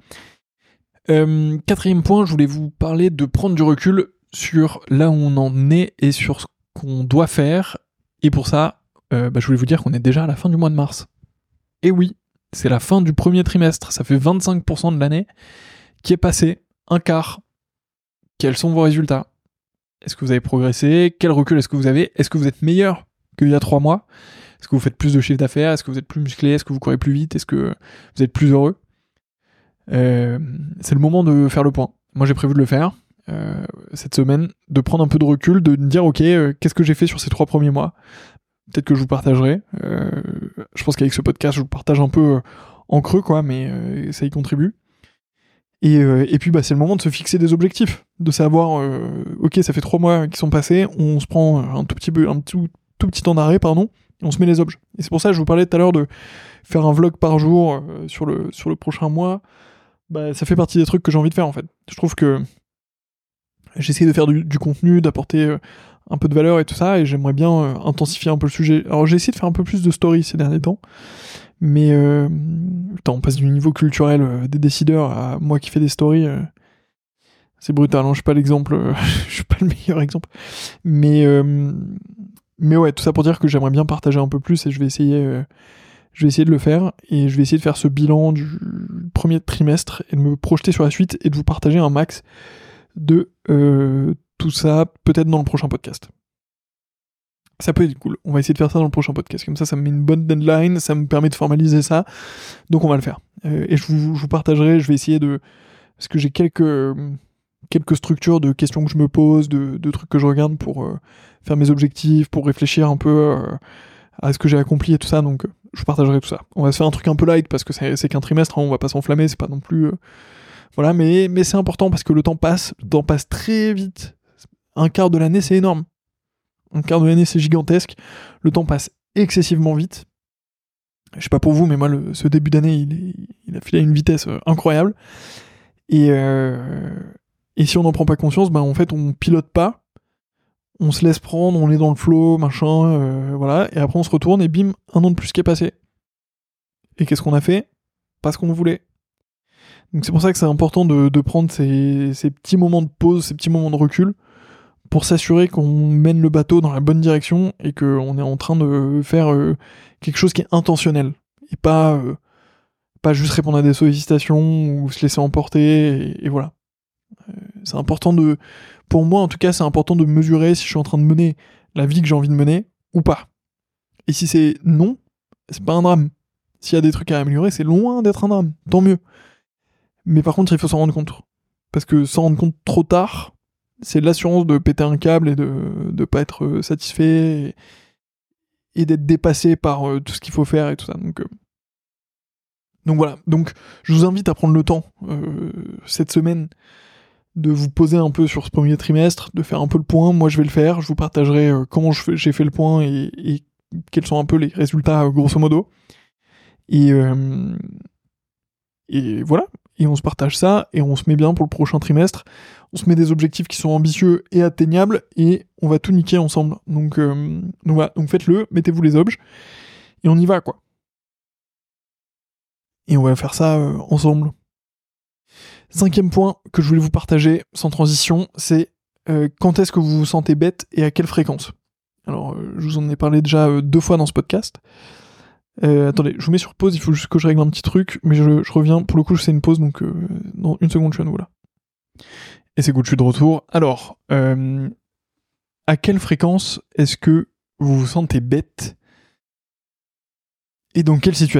Quatrième point, je voulais vous parler de prendre du recul sur là où on en est et sur ce qu'on doit faire. Et pour ça, je voulais vous dire qu'on est déjà à la fin du mois de mars. Et oui, c'est la fin du premier trimestre. Ça fait 25% de l'année qui est passé, un quart. Quels sont vos résultats ? Est-ce que vous avez progressé ? Quel recul est-ce que vous avez ? Est-ce que vous êtes meilleur qu'il y a 3 mois ? Est-ce que vous faites plus de chiffre d'affaires ? Est-ce que vous êtes plus musclé ? Est-ce que vous courez plus vite ? Est-ce que vous êtes plus heureux ? C'est le moment de faire le point. Moi j'ai prévu de le faire cette semaine, de prendre un peu de recul, de me dire ok, qu'est-ce que j'ai fait sur ces 3 premiers mois. Peut-être que je vous partagerai. Je pense qu'avec ce podcast, je vous partage un peu en creux, quoi, mais ça y contribue. Et puis c'est le moment de se fixer des objectifs, de savoir ok, ça fait 3 mois qui sont passés, on se prend un tout petit temps d'arrêt, pardon, et on se met les objets. Et c'est pour ça que je vous parlais tout à l'heure de faire un vlog par jour sur le prochain mois. Ça fait partie des trucs que j'ai envie de faire, en fait. Je trouve que j'essaie de faire du contenu, d'apporter un peu de valeur et tout ça, et j'aimerais bien intensifier un peu le sujet. Alors j'ai essayé de faire un peu plus de stories ces derniers temps, mais on passe du niveau culturel des décideurs à moi qui fais des stories. C'est brutal, hein, je suis pas l'exemple, je suis pas le meilleur exemple. Mais ouais, tout ça pour dire que j'aimerais bien partager un peu plus, et je vais essayer de le faire, et je vais essayer de faire ce bilan du premier trimestre et de me projeter sur la suite et de vous partager un max de tout ça, peut-être dans le prochain podcast. Ça peut être cool. On va essayer de faire ça dans le prochain podcast. Comme ça me met une bonne deadline, ça me permet de formaliser ça. Donc on va le faire. Et je vous partagerai, je vais essayer de... Parce que j'ai quelques structures de questions que je me pose, de trucs que je regarde pour faire mes objectifs, pour réfléchir un peu à ce que j'ai accompli et tout ça. Donc je vous partagerai tout ça. On va se faire un truc un peu light parce que c'est qu'un trimestre, hein, on va pas s'enflammer, c'est pas non plus... Voilà, mais c'est important parce que le temps passe très vite. Un quart de l'année, c'est énorme. Un quart de l'année, c'est gigantesque. Le temps passe excessivement vite. Je sais pas pour vous, mais moi, ce début d'année, il a filé à une vitesse incroyable. Et si on n'en prend pas conscience, en fait, on pilote pas. On se laisse prendre, on est dans le flow, machin, voilà. Et après, on se retourne et bim, un an de plus qui est passé. Et qu'est-ce qu'on a fait ? Pas ce qu'on voulait. Donc c'est pour ça que c'est important de prendre ces petits moments de pause, ces petits moments de recul, pour s'assurer qu'on mène le bateau dans la bonne direction et qu'on est en train de faire quelque chose qui est intentionnel. Et pas juste répondre à des sollicitations ou se laisser emporter, et voilà. C'est important pour moi en tout cas, c'est important de mesurer si je suis en train de mener la vie que j'ai envie de mener ou pas. Et si c'est non, c'est pas un drame. S'il y a des trucs à améliorer, c'est loin d'être un drame, tant mieux. Mais par contre, il faut s'en rendre compte. Parce que s'en rendre compte trop tard, c'est l'assurance de péter un câble et de pas être satisfait et d'être dépassé par tout ce qu'il faut faire et tout ça. Donc voilà. Donc je vous invite à prendre le temps cette semaine de vous poser un peu sur ce premier trimestre, de faire un peu le point. Moi, je vais le faire. Je vous partagerai comment j'ai fait le point et quels sont un peu les résultats grosso modo. Et voilà. Et on se partage ça, et on se met bien pour le prochain trimestre. On se met des objectifs qui sont ambitieux et atteignables, et on va tout niquer ensemble. Donc voilà, donc faites-le, mettez-vous les objets, et on y va, quoi. Et on va faire ça ensemble. 5e point que je voulais vous partager, sans transition, c'est quand est-ce que vous vous sentez bête et à quelle fréquence. Alors, je vous en ai parlé déjà 2 fois dans ce podcast. Attendez, je vous mets sur pause, il faut juste que je règle un petit truc, mais je reviens, pour le coup c'est une pause, donc dans 1 seconde je suis à nouveau là. Et c'est good, je suis de retour. Alors, à quelle fréquence est-ce que vous vous sentez bête ? Et dans quelle situation ?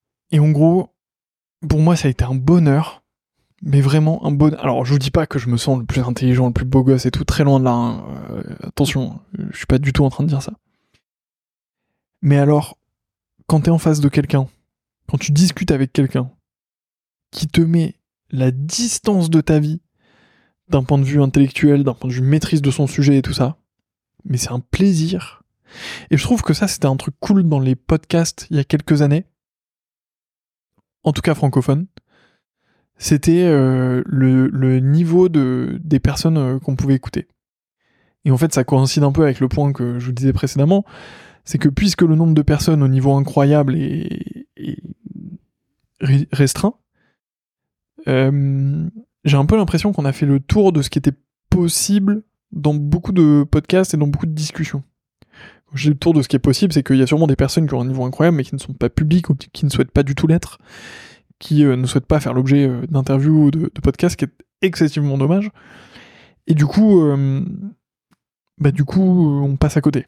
Et en gros, pour moi, ça a été un bonheur. Mais vraiment un bonheur. Alors, je vous dis pas que je me sens le plus intelligent, le plus beau gosse et tout, très loin de là. Hein. Attention, je suis pas du tout en train de dire ça. Mais alors, quand t'es en face de quelqu'un, quand tu discutes avec quelqu'un qui te met la distance de ta vie d'un point de vue intellectuel, d'un point de vue maîtrise de son sujet et tout ça, mais c'est un plaisir. Et je trouve que ça, c'était un truc cool dans les podcasts il y a quelques années, en tout cas francophones. C'était le niveau des personnes qu'on pouvait écouter. Et en fait, ça coïncide un peu avec le point que je vous disais précédemment, c'est que puisque le nombre de personnes au niveau incroyable est restreint, j'ai un peu l'impression qu'on a fait le tour de ce qui était possible dans beaucoup de podcasts et dans beaucoup de discussions. Quand je dis le tour de ce qui est possible, c'est qu'il y a sûrement des personnes qui ont un niveau incroyable mais qui ne sont pas publiques ou qui ne souhaitent pas du tout l'être, qui ne souhaitent pas faire l'objet d'interviews ou de podcasts, ce qui est excessivement dommage. Et du coup, on passe à côté.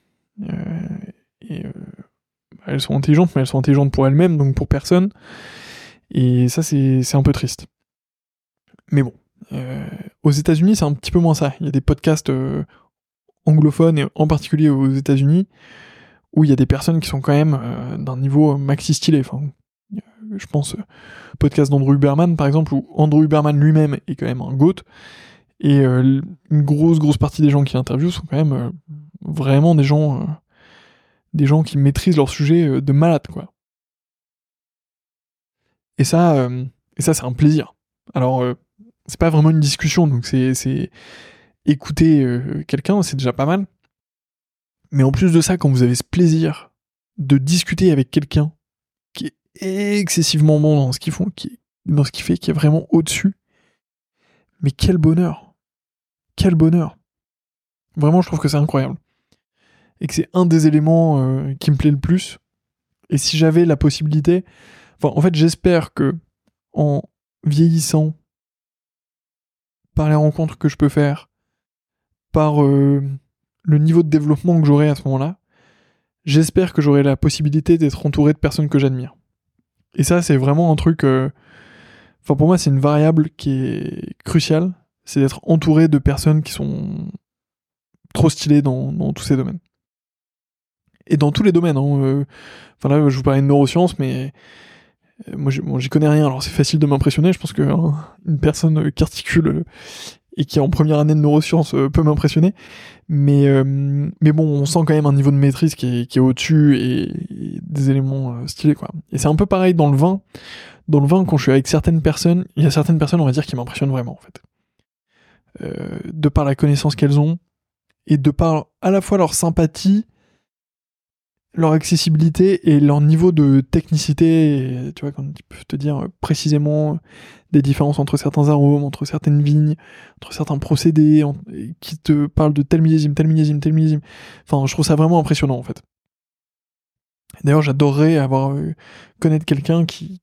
Elles sont intelligentes, mais elles sont intelligentes pour elles-mêmes, donc pour personne. Et ça, c'est un peu triste. Mais bon, aux États-Unis, c'est un petit peu moins ça. Il y a des podcasts anglophones, et en particulier aux États-Unis, où il y a des personnes qui sont quand même d'un niveau maxi stylé. Enfin, je pense au podcast d'Andrew Huberman, par exemple, où Andrew Huberman lui-même est quand même un GOAT, et une grosse partie des gens qui l'interviewent sont quand même vraiment des gens qui maîtrisent leur sujet de malade, quoi. Et ça, c'est un plaisir. Alors, c'est pas vraiment une discussion, donc c'est écouter quelqu'un, c'est déjà pas mal. Mais en plus de ça, quand vous avez ce plaisir de discuter avec quelqu'un qui est excessivement bon dans ce qu'ils font, dans ce qu'il fait, qui est vraiment au-dessus, mais quel bonheur! Quel bonheur! Vraiment, je trouve que c'est incroyable. Et que c'est un des éléments qui me plaît le plus. Et si j'avais la possibilité... Enfin, en fait, j'espère que en vieillissant, par les rencontres que je peux faire, par le niveau de développement que j'aurai à ce moment-là, j'espère que j'aurai la possibilité d'être entouré de personnes que j'admire. Et ça, c'est vraiment un truc... Enfin, pour moi, c'est une variable qui est cruciale, c'est d'être entouré de personnes qui sont trop stylées dans tous ces domaines. Et dans tous les domaines. Hein, enfin là, je vous parlais de neurosciences, mais moi, j'y connais rien, alors c'est facile de m'impressionner. Je pense que une personne qui articule et qui est en première année de neurosciences peut m'impressionner. Mais bon, on sent quand même un niveau de maîtrise qui est au-dessus et des éléments stylés, quoi. Et c'est un peu pareil dans le vin. Dans le vin, quand je suis avec certaines personnes, il y a certaines personnes, on va dire, qui m'impressionnent vraiment, en fait. De par la connaissance qu'elles ont, et de par à la fois leur sympathie, leur accessibilité et leur niveau de technicité, tu vois, quand ils peuvent te dire précisément des différences entre certains arômes, entre certaines vignes, entre certains procédés, qui te parlent de tel millésime. Enfin, je trouve ça vraiment impressionnant, en fait. D'ailleurs, j'adorerais connaître quelqu'un qui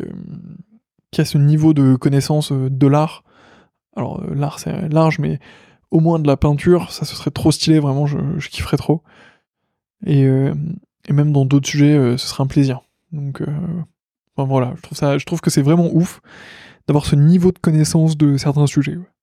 a ce niveau de connaissance de l'art. Alors, l'art, c'est large, mais au moins de la peinture, ça, ce serait trop stylé, vraiment, je kifferais trop. Et même dans d'autres sujets, ce serait un plaisir. Donc, enfin, voilà, je trouve que c'est vraiment ouf d'avoir ce niveau de connaissance de certains sujets. Ouais.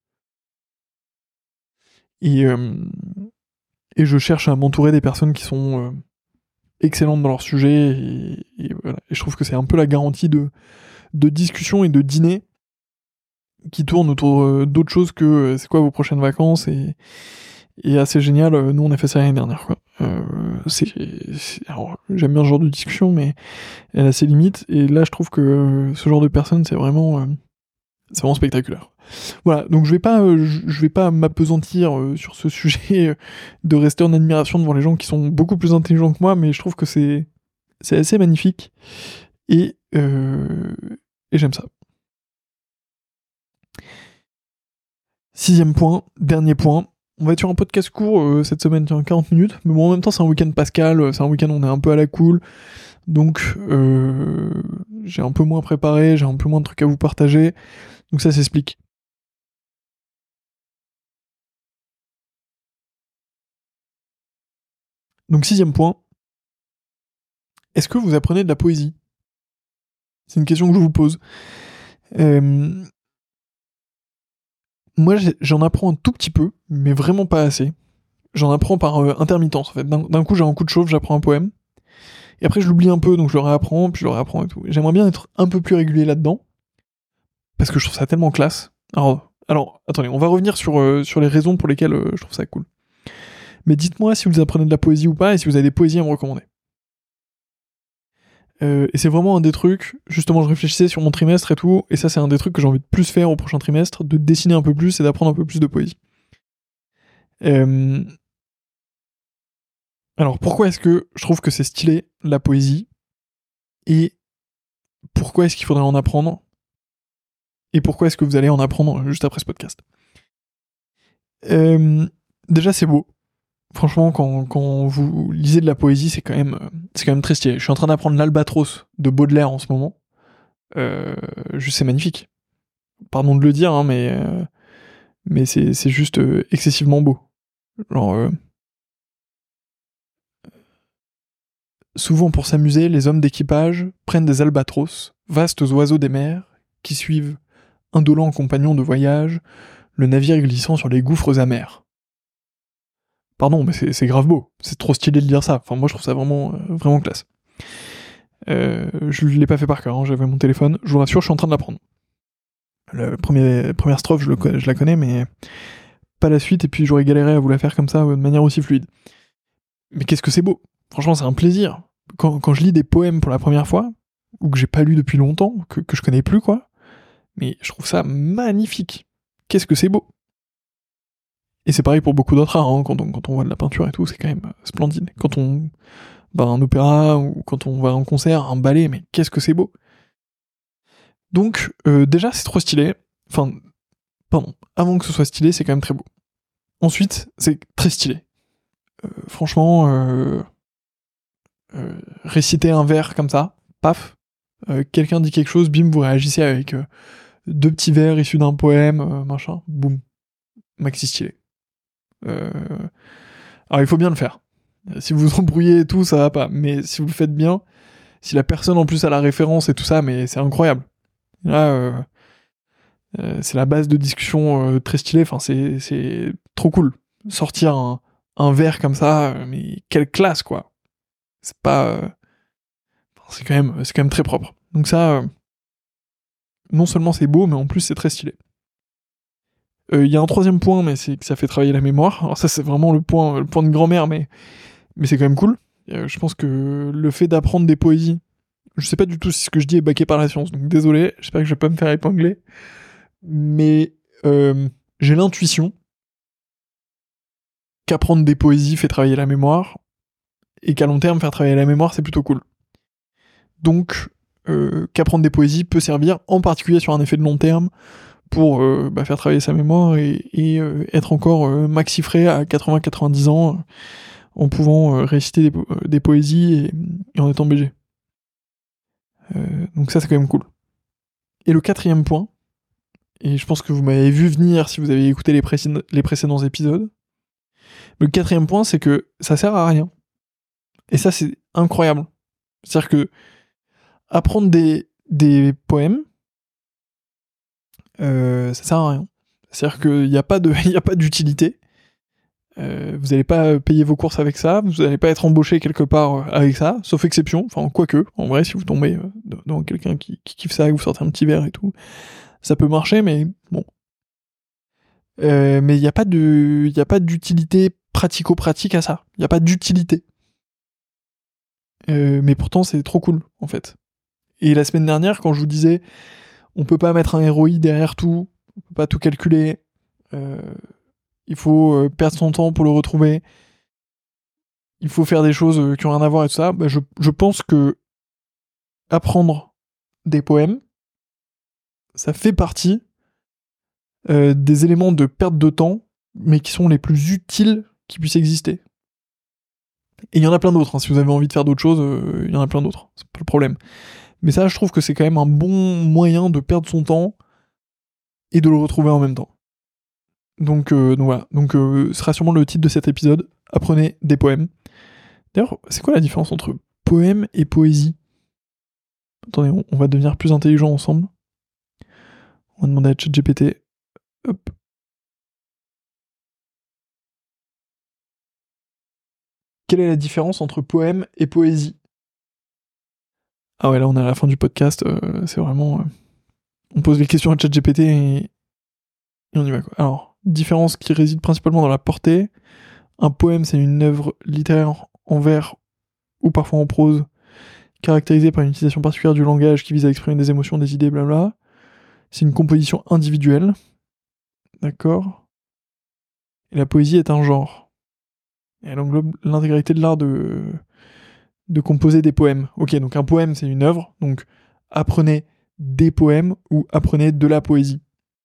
Et je cherche à m'entourer des personnes qui sont excellentes dans leur sujet, et voilà. Et je trouve que c'est un peu la garantie de discussion et de dîner qui tournent autour d'autres choses que c'est quoi vos prochaines vacances, et assez génial. Nous, on a fait ça l'année dernière, quoi. Alors, j'aime bien ce genre de discussion, mais elle a ses limites, et là, je trouve que ce genre de personnes, c'est vraiment spectaculaire. Voilà, donc je vais pas m'appesantir sur ce sujet de rester en admiration devant les gens qui sont beaucoup plus intelligents que moi, mais je trouve que c'est assez magnifique, et j'aime ça. 6e point, dernier point. On va être sur un podcast court cette semaine, tiens, 40 minutes. Mais bon, en même temps, c'est un week-end pascal, c'est un week-end où on est un peu à la cool. Donc, j'ai un peu moins préparé, j'ai un peu moins de trucs à vous partager. Donc ça s'explique. Donc 6e point. Est-ce que vous apprenez de la poésie ? C'est une question que je vous pose. Moi, j'en apprends un tout petit peu, mais vraiment pas assez. J'en apprends par intermittence, en fait. D'un coup, j'ai un coup de chauffe, j'apprends un poème. Et après, je l'oublie un peu, donc je le réapprends, puis je le réapprends et tout. Et j'aimerais bien être un peu plus régulier là-dedans, parce que je trouve ça tellement classe. Alors attendez, on va revenir sur les raisons pour lesquelles je trouve ça cool. Mais dites-moi si vous apprenez de la poésie ou pas, et si vous avez des poésies à me recommander. Et c'est vraiment un des trucs, justement, je réfléchissais sur mon trimestre et tout, et ça, c'est un des trucs que j'ai envie de plus faire au prochain trimestre, de dessiner un peu plus et d'apprendre un peu plus de poésie. Alors, pourquoi est-ce que je trouve que c'est stylé, la poésie, et pourquoi est-ce qu'il faudrait en apprendre, et pourquoi est-ce que vous allez en apprendre juste après ce podcast. Déjà, c'est beau. Franchement, quand vous lisez de la poésie, c'est quand même très stylé. Je suis en train d'apprendre l'Albatros de Baudelaire en ce moment. C'est magnifique. Pardon de le dire, hein, mais c'est juste excessivement beau. Genre, souvent pour s'amuser, les hommes d'équipage prennent des albatros, vastes oiseaux des mers, qui suivent, indolents compagnons de voyage, le navire glissant sur les gouffres amers. Pardon, mais c'est grave beau. C'est trop stylé de dire ça. Enfin, moi, je trouve ça vraiment classe. Je l'ai pas fait par cœur, hein, j'avais mon téléphone. Je vous rassure, je suis en train de l'apprendre. La première strophe, je la connais, mais pas la suite, et puis j'aurais galéré à vous la faire comme ça, de manière aussi fluide. Mais qu'est-ce que c'est beau. Franchement, c'est un plaisir. Quand je lis des poèmes pour la première fois, ou que j'ai pas lu depuis longtemps, que je connais plus, quoi, mais je trouve ça magnifique. Qu'est-ce que c'est beau. Et c'est pareil pour beaucoup d'autres arts, hein, quand on voit de la peinture et tout, c'est quand même splendide. Quand on va à un opéra, ou quand on va à un concert, un ballet, mais qu'est-ce que c'est beau. Donc, déjà, c'est trop stylé. Enfin, pardon, avant que ce soit stylé, c'est quand même très beau. Ensuite, c'est très stylé. Franchement, réciter un vers comme ça, paf, quelqu'un dit quelque chose, bim, vous réagissez avec 2 petits vers issus d'un poème, machin, boum, maxi stylé. Alors il faut bien le faire. Si vous vous embrouillez et tout, ça va pas. Mais si vous le faites bien, si la personne en plus a la référence et tout ça, mais c'est incroyable. Là, c'est la base de discussion très stylée. Enfin, c'est trop cool. Sortir un vers comme ça, mais quelle classe, quoi. C'est pas... c'est quand même très propre. Donc ça, non seulement c'est beau, mais en plus c'est très stylé. Il y a un troisième point, mais c'est que ça fait travailler la mémoire. Alors ça, c'est vraiment le point de grand-mère, mais c'est quand même cool. Je pense que le fait d'apprendre des poésies, je sais pas du tout si ce que je dis est baqué par la science, donc désolé, j'espère que je vais pas me faire épingler, mais j'ai l'intuition qu'apprendre des poésies fait travailler la mémoire, et qu'à long terme, faire travailler la mémoire, c'est plutôt cool. Donc, qu'apprendre des poésies peut servir, en particulier sur un effet de long terme, pour faire travailler sa mémoire et être encore maxi frais à 80-90 ans en pouvant réciter des poésies et en étant BG. Donc ça, c'est quand même cool. Et le quatrième point, et je pense que vous m'avez vu venir si vous avez écouté les précédents épisodes, le quatrième point, c'est que ça sert à rien. Et ça, c'est incroyable. C'est-à-dire que apprendre des poèmes, ça sert à rien. C'est-à-dire qu'il n'y a pas d'utilité. Vous n'allez pas payer vos courses avec ça, vous n'allez pas être embauché quelque part avec ça, sauf exception, enfin quoique, en vrai, si vous tombez dans quelqu'un qui kiffe ça et que vous sortez un petit verre et tout, ça peut marcher, mais bon. Mais il n'y a pas d'utilité pratico-pratique à ça. Il n'y a pas d'utilité. Mais pourtant, c'est trop cool, en fait. Et la semaine dernière, quand je vous disais, on peut pas mettre un ROI derrière tout, on peut pas tout calculer, il faut perdre son temps pour le retrouver, il faut faire des choses qui ont rien à voir et tout ça, je pense que apprendre des poèmes, ça fait partie des éléments de perte de temps, mais qui sont les plus utiles qui puissent exister. Et il y en a plein d'autres, hein. Si vous avez envie de faire d'autres choses, il y en a plein d'autres, c'est pas le problème. Mais ça, je trouve que c'est quand même un bon moyen de perdre son temps et de le retrouver en même temps. Donc voilà. Donc ce sera sûrement le titre de cet épisode. Apprenez des poèmes. D'ailleurs, c'est quoi la différence entre poème et poésie ? Attendez, on va devenir plus intelligent ensemble. On va demander à ChatGPT. Hop. Quelle est la différence entre poème et poésie? Ah ouais, là on est à la fin du podcast, c'est vraiment... on pose les questions à ChatGPT et on y va quoi. Alors, différence qui réside principalement dans la portée. Un poème, c'est une œuvre littéraire en vers ou parfois en prose, caractérisée par une utilisation particulière du langage qui vise à exprimer des émotions, des idées, blabla. C'est une composition individuelle. D'accord. Et la poésie est un genre. Et elle englobe l'intégralité de l'art de composer des poèmes. Ok, donc un poème, c'est une œuvre. Donc, apprenez des poèmes ou apprenez de la poésie.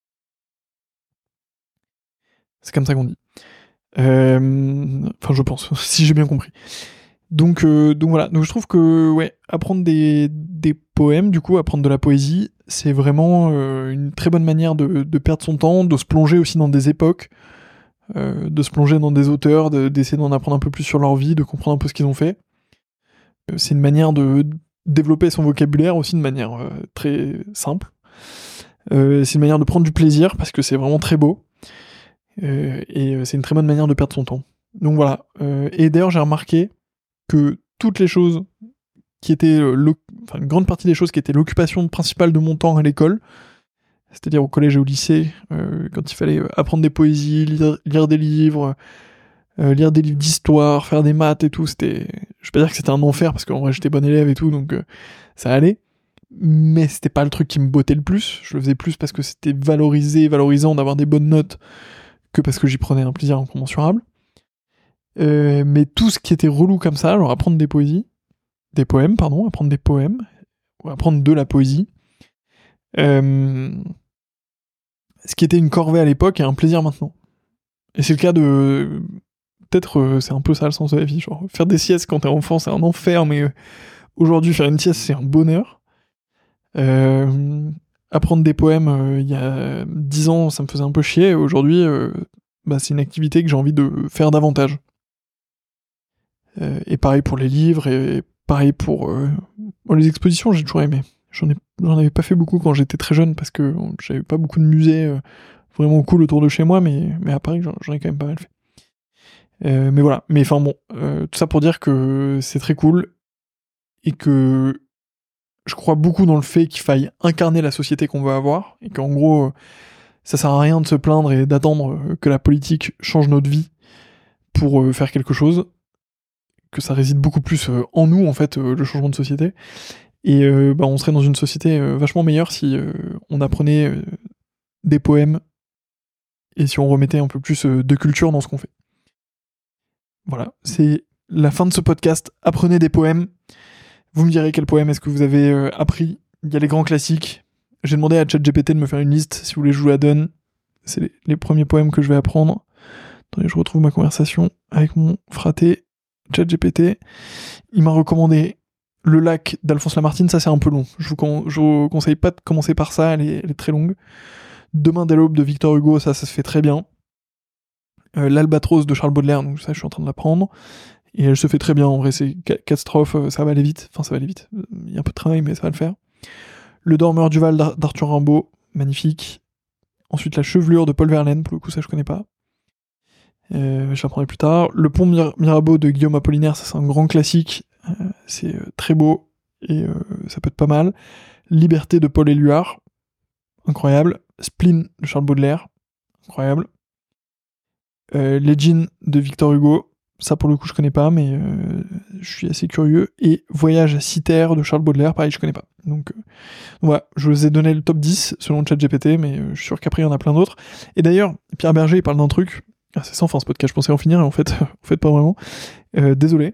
C'est comme ça qu'on dit. Enfin, je pense, si j'ai bien compris. Donc voilà. Donc je trouve que ouais, apprendre des poèmes, du coup, apprendre de la poésie, c'est vraiment une très bonne manière de perdre son temps, de se plonger aussi dans des époques, de se plonger dans des auteurs, d'essayer d'en apprendre un peu plus sur leur vie, de comprendre un peu ce qu'ils ont fait. C'est une manière de développer son vocabulaire aussi de manière très simple. C'est une manière de prendre du plaisir parce que c'est vraiment très beau. Et c'est une très bonne manière de perdre son temps. Donc voilà. Et d'ailleurs, j'ai remarqué que toutes les choses qui étaient... une grande partie des choses qui étaient l'occupation principale de mon temps à l'école, c'est-à-dire au collège et au lycée, quand il fallait apprendre des poésies, lire des livres, lire des livres d'histoire, faire des maths et tout, c'était... Je vais pas dire que c'était un enfer, parce qu'en vrai j'étais bon élève et tout, donc ça allait. Mais c'était pas le truc qui me bottait le plus. Je le faisais plus parce que c'était valorisant d'avoir des bonnes notes que parce que j'y prenais un plaisir incommensurable. Mais tout ce qui était relou comme ça, genre apprendre apprendre des poèmes, ou apprendre de la poésie, ce qui était une corvée à l'époque est un plaisir maintenant. Et c'est le cas de... Peut-être c'est un peu ça le sens de la vie, genre faire des siestes quand t'es enfant c'est un enfer, mais aujourd'hui faire une sieste c'est un bonheur. Apprendre des poèmes il y a 10 ans ça me faisait un peu chier, aujourd'hui c'est une activité que j'ai envie de faire davantage. Et pareil pour les livres, et pareil pour les expositions, j'ai toujours aimé. J'en avais pas fait beaucoup quand j'étais très jeune parce que j'avais pas beaucoup de musées vraiment cool autour de chez moi, mais à Paris j'en ai quand même pas mal fait. Mais voilà, mais enfin bon, tout ça pour dire que c'est très cool et que je crois beaucoup dans le fait qu'il faille incarner la société qu'on veut avoir et qu'en gros ça sert à rien de se plaindre et d'attendre que la politique change notre vie pour faire quelque chose, que ça réside beaucoup plus en nous en fait, le changement de société, et on serait dans une société vachement meilleure si on apprenait des poèmes et si on remettait un peu plus de culture dans ce qu'on fait. Voilà, c'est la fin de ce podcast. Apprenez des poèmes. Vous me direz quel poème est-ce que vous avez appris. Il y a les grands classiques. J'ai demandé à ChatGPT de me faire une liste, si vous voulez je vous la donne. C'est les premiers poèmes que je vais apprendre. Attendez, je retrouve ma conversation avec mon fraté ChatGPT. Il m'a recommandé Le Lac d'Alphonse Lamartine, ça c'est un peu long. Je vous conseille pas de commencer par ça, elle est très longue. Demain dès l'aube de Victor Hugo, ça se fait très bien. L'Albatros de Charles Baudelaire, donc ça je suis en train de l'apprendre. Et elle se fait très bien, en vrai c'est 4 strophes, ça va aller vite. Enfin ça va aller vite, il y a un peu de travail mais ça va le faire. Le Dormeur du Val d'Arthur Rimbaud, magnifique. Ensuite La Chevelure de Paul Verlaine, pour le coup ça je connais pas. Je l'apprendrai plus tard. Le Pont Mirabeau de Guillaume Apollinaire, ça c'est un grand classique. C'est très beau et ça peut être pas mal. Liberté de Paul Éluard, incroyable. Spleen de Charles Baudelaire, incroyable. Les Jeans de Victor Hugo, ça pour le coup je connais pas, mais je suis assez curieux. Et Voyage à Cythère de Charles Baudelaire, pareil je connais pas. Donc voilà, je vous ai donné le top 10 selon ChatGPT, mais je suis sûr qu'après il y en a plein d'autres. Et d'ailleurs, Pierre Berger il parle d'un truc, c'est sans fin ce podcast, je pensais en finir et en fait pas vraiment. Désolé.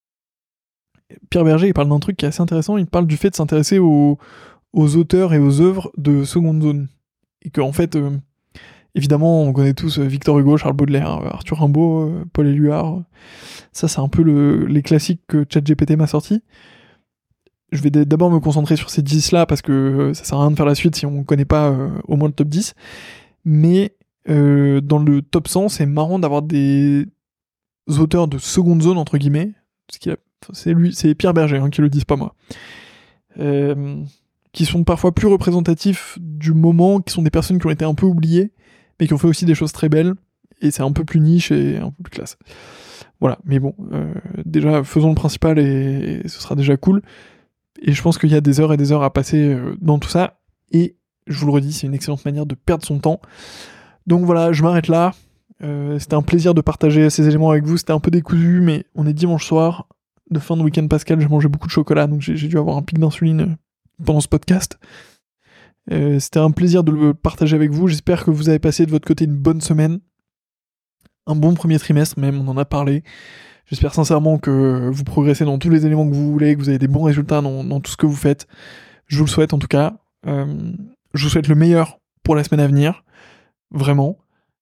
Pierre Berger il parle d'un truc qui est assez intéressant, il parle du fait de s'intéresser aux auteurs et aux œuvres de seconde zone. Et qu'en fait... évidemment, on connaît tous Victor Hugo, Charles Baudelaire, Arthur Rimbaud, Paul Éluard. Ça, c'est un peu les classiques que ChatGPT m'a sortis. Je vais d'abord me concentrer sur ces 10-là, parce que ça sert à rien de faire la suite si on connaît pas au moins le top 10. Mais dans le top 100, c'est marrant d'avoir des auteurs de seconde zone, entre guillemets. C'est Pierre Berger qui le dit, pas moi. qui sont parfois plus représentatifs du moment, qui sont des personnes qui ont été un peu oubliées, mais qui ont fait aussi des choses très belles, et c'est un peu plus niche et un peu plus classe. Voilà, mais bon, déjà faisons le principal et ce sera déjà cool. Et je pense qu'il y a des heures et des heures à passer dans tout ça, et je vous le redis, c'est une excellente manière de perdre son temps. Donc voilà, je m'arrête là. C'était un plaisir de partager ces éléments avec vous, c'était un peu décousu, mais on est dimanche soir, de fin de week-end pascal, j'ai mangé beaucoup de chocolat, donc j'ai dû avoir un pic d'insuline pendant ce podcast. C'était un plaisir de le partager avec vous, j'espère que vous avez passé de votre côté une bonne semaine, un bon premier trimestre même, on en a parlé. J'espère sincèrement que vous progressez dans tous les éléments que vous voulez, que vous avez des bons résultats dans tout ce que vous faites. Je vous le souhaite en tout cas. Je vous souhaite le meilleur pour la semaine à venir, vraiment.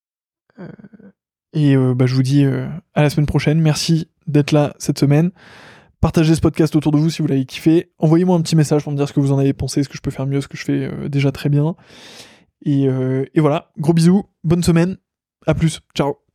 Je vous dis à la semaine prochaine. Merci d'être là cette semaine. Partagez ce podcast autour de vous si vous l'avez kiffé. Envoyez-moi un petit message pour me dire ce que vous en avez pensé, ce que je peux faire mieux, ce que je fais déjà très bien. Et voilà, gros bisous, bonne semaine, à plus, ciao.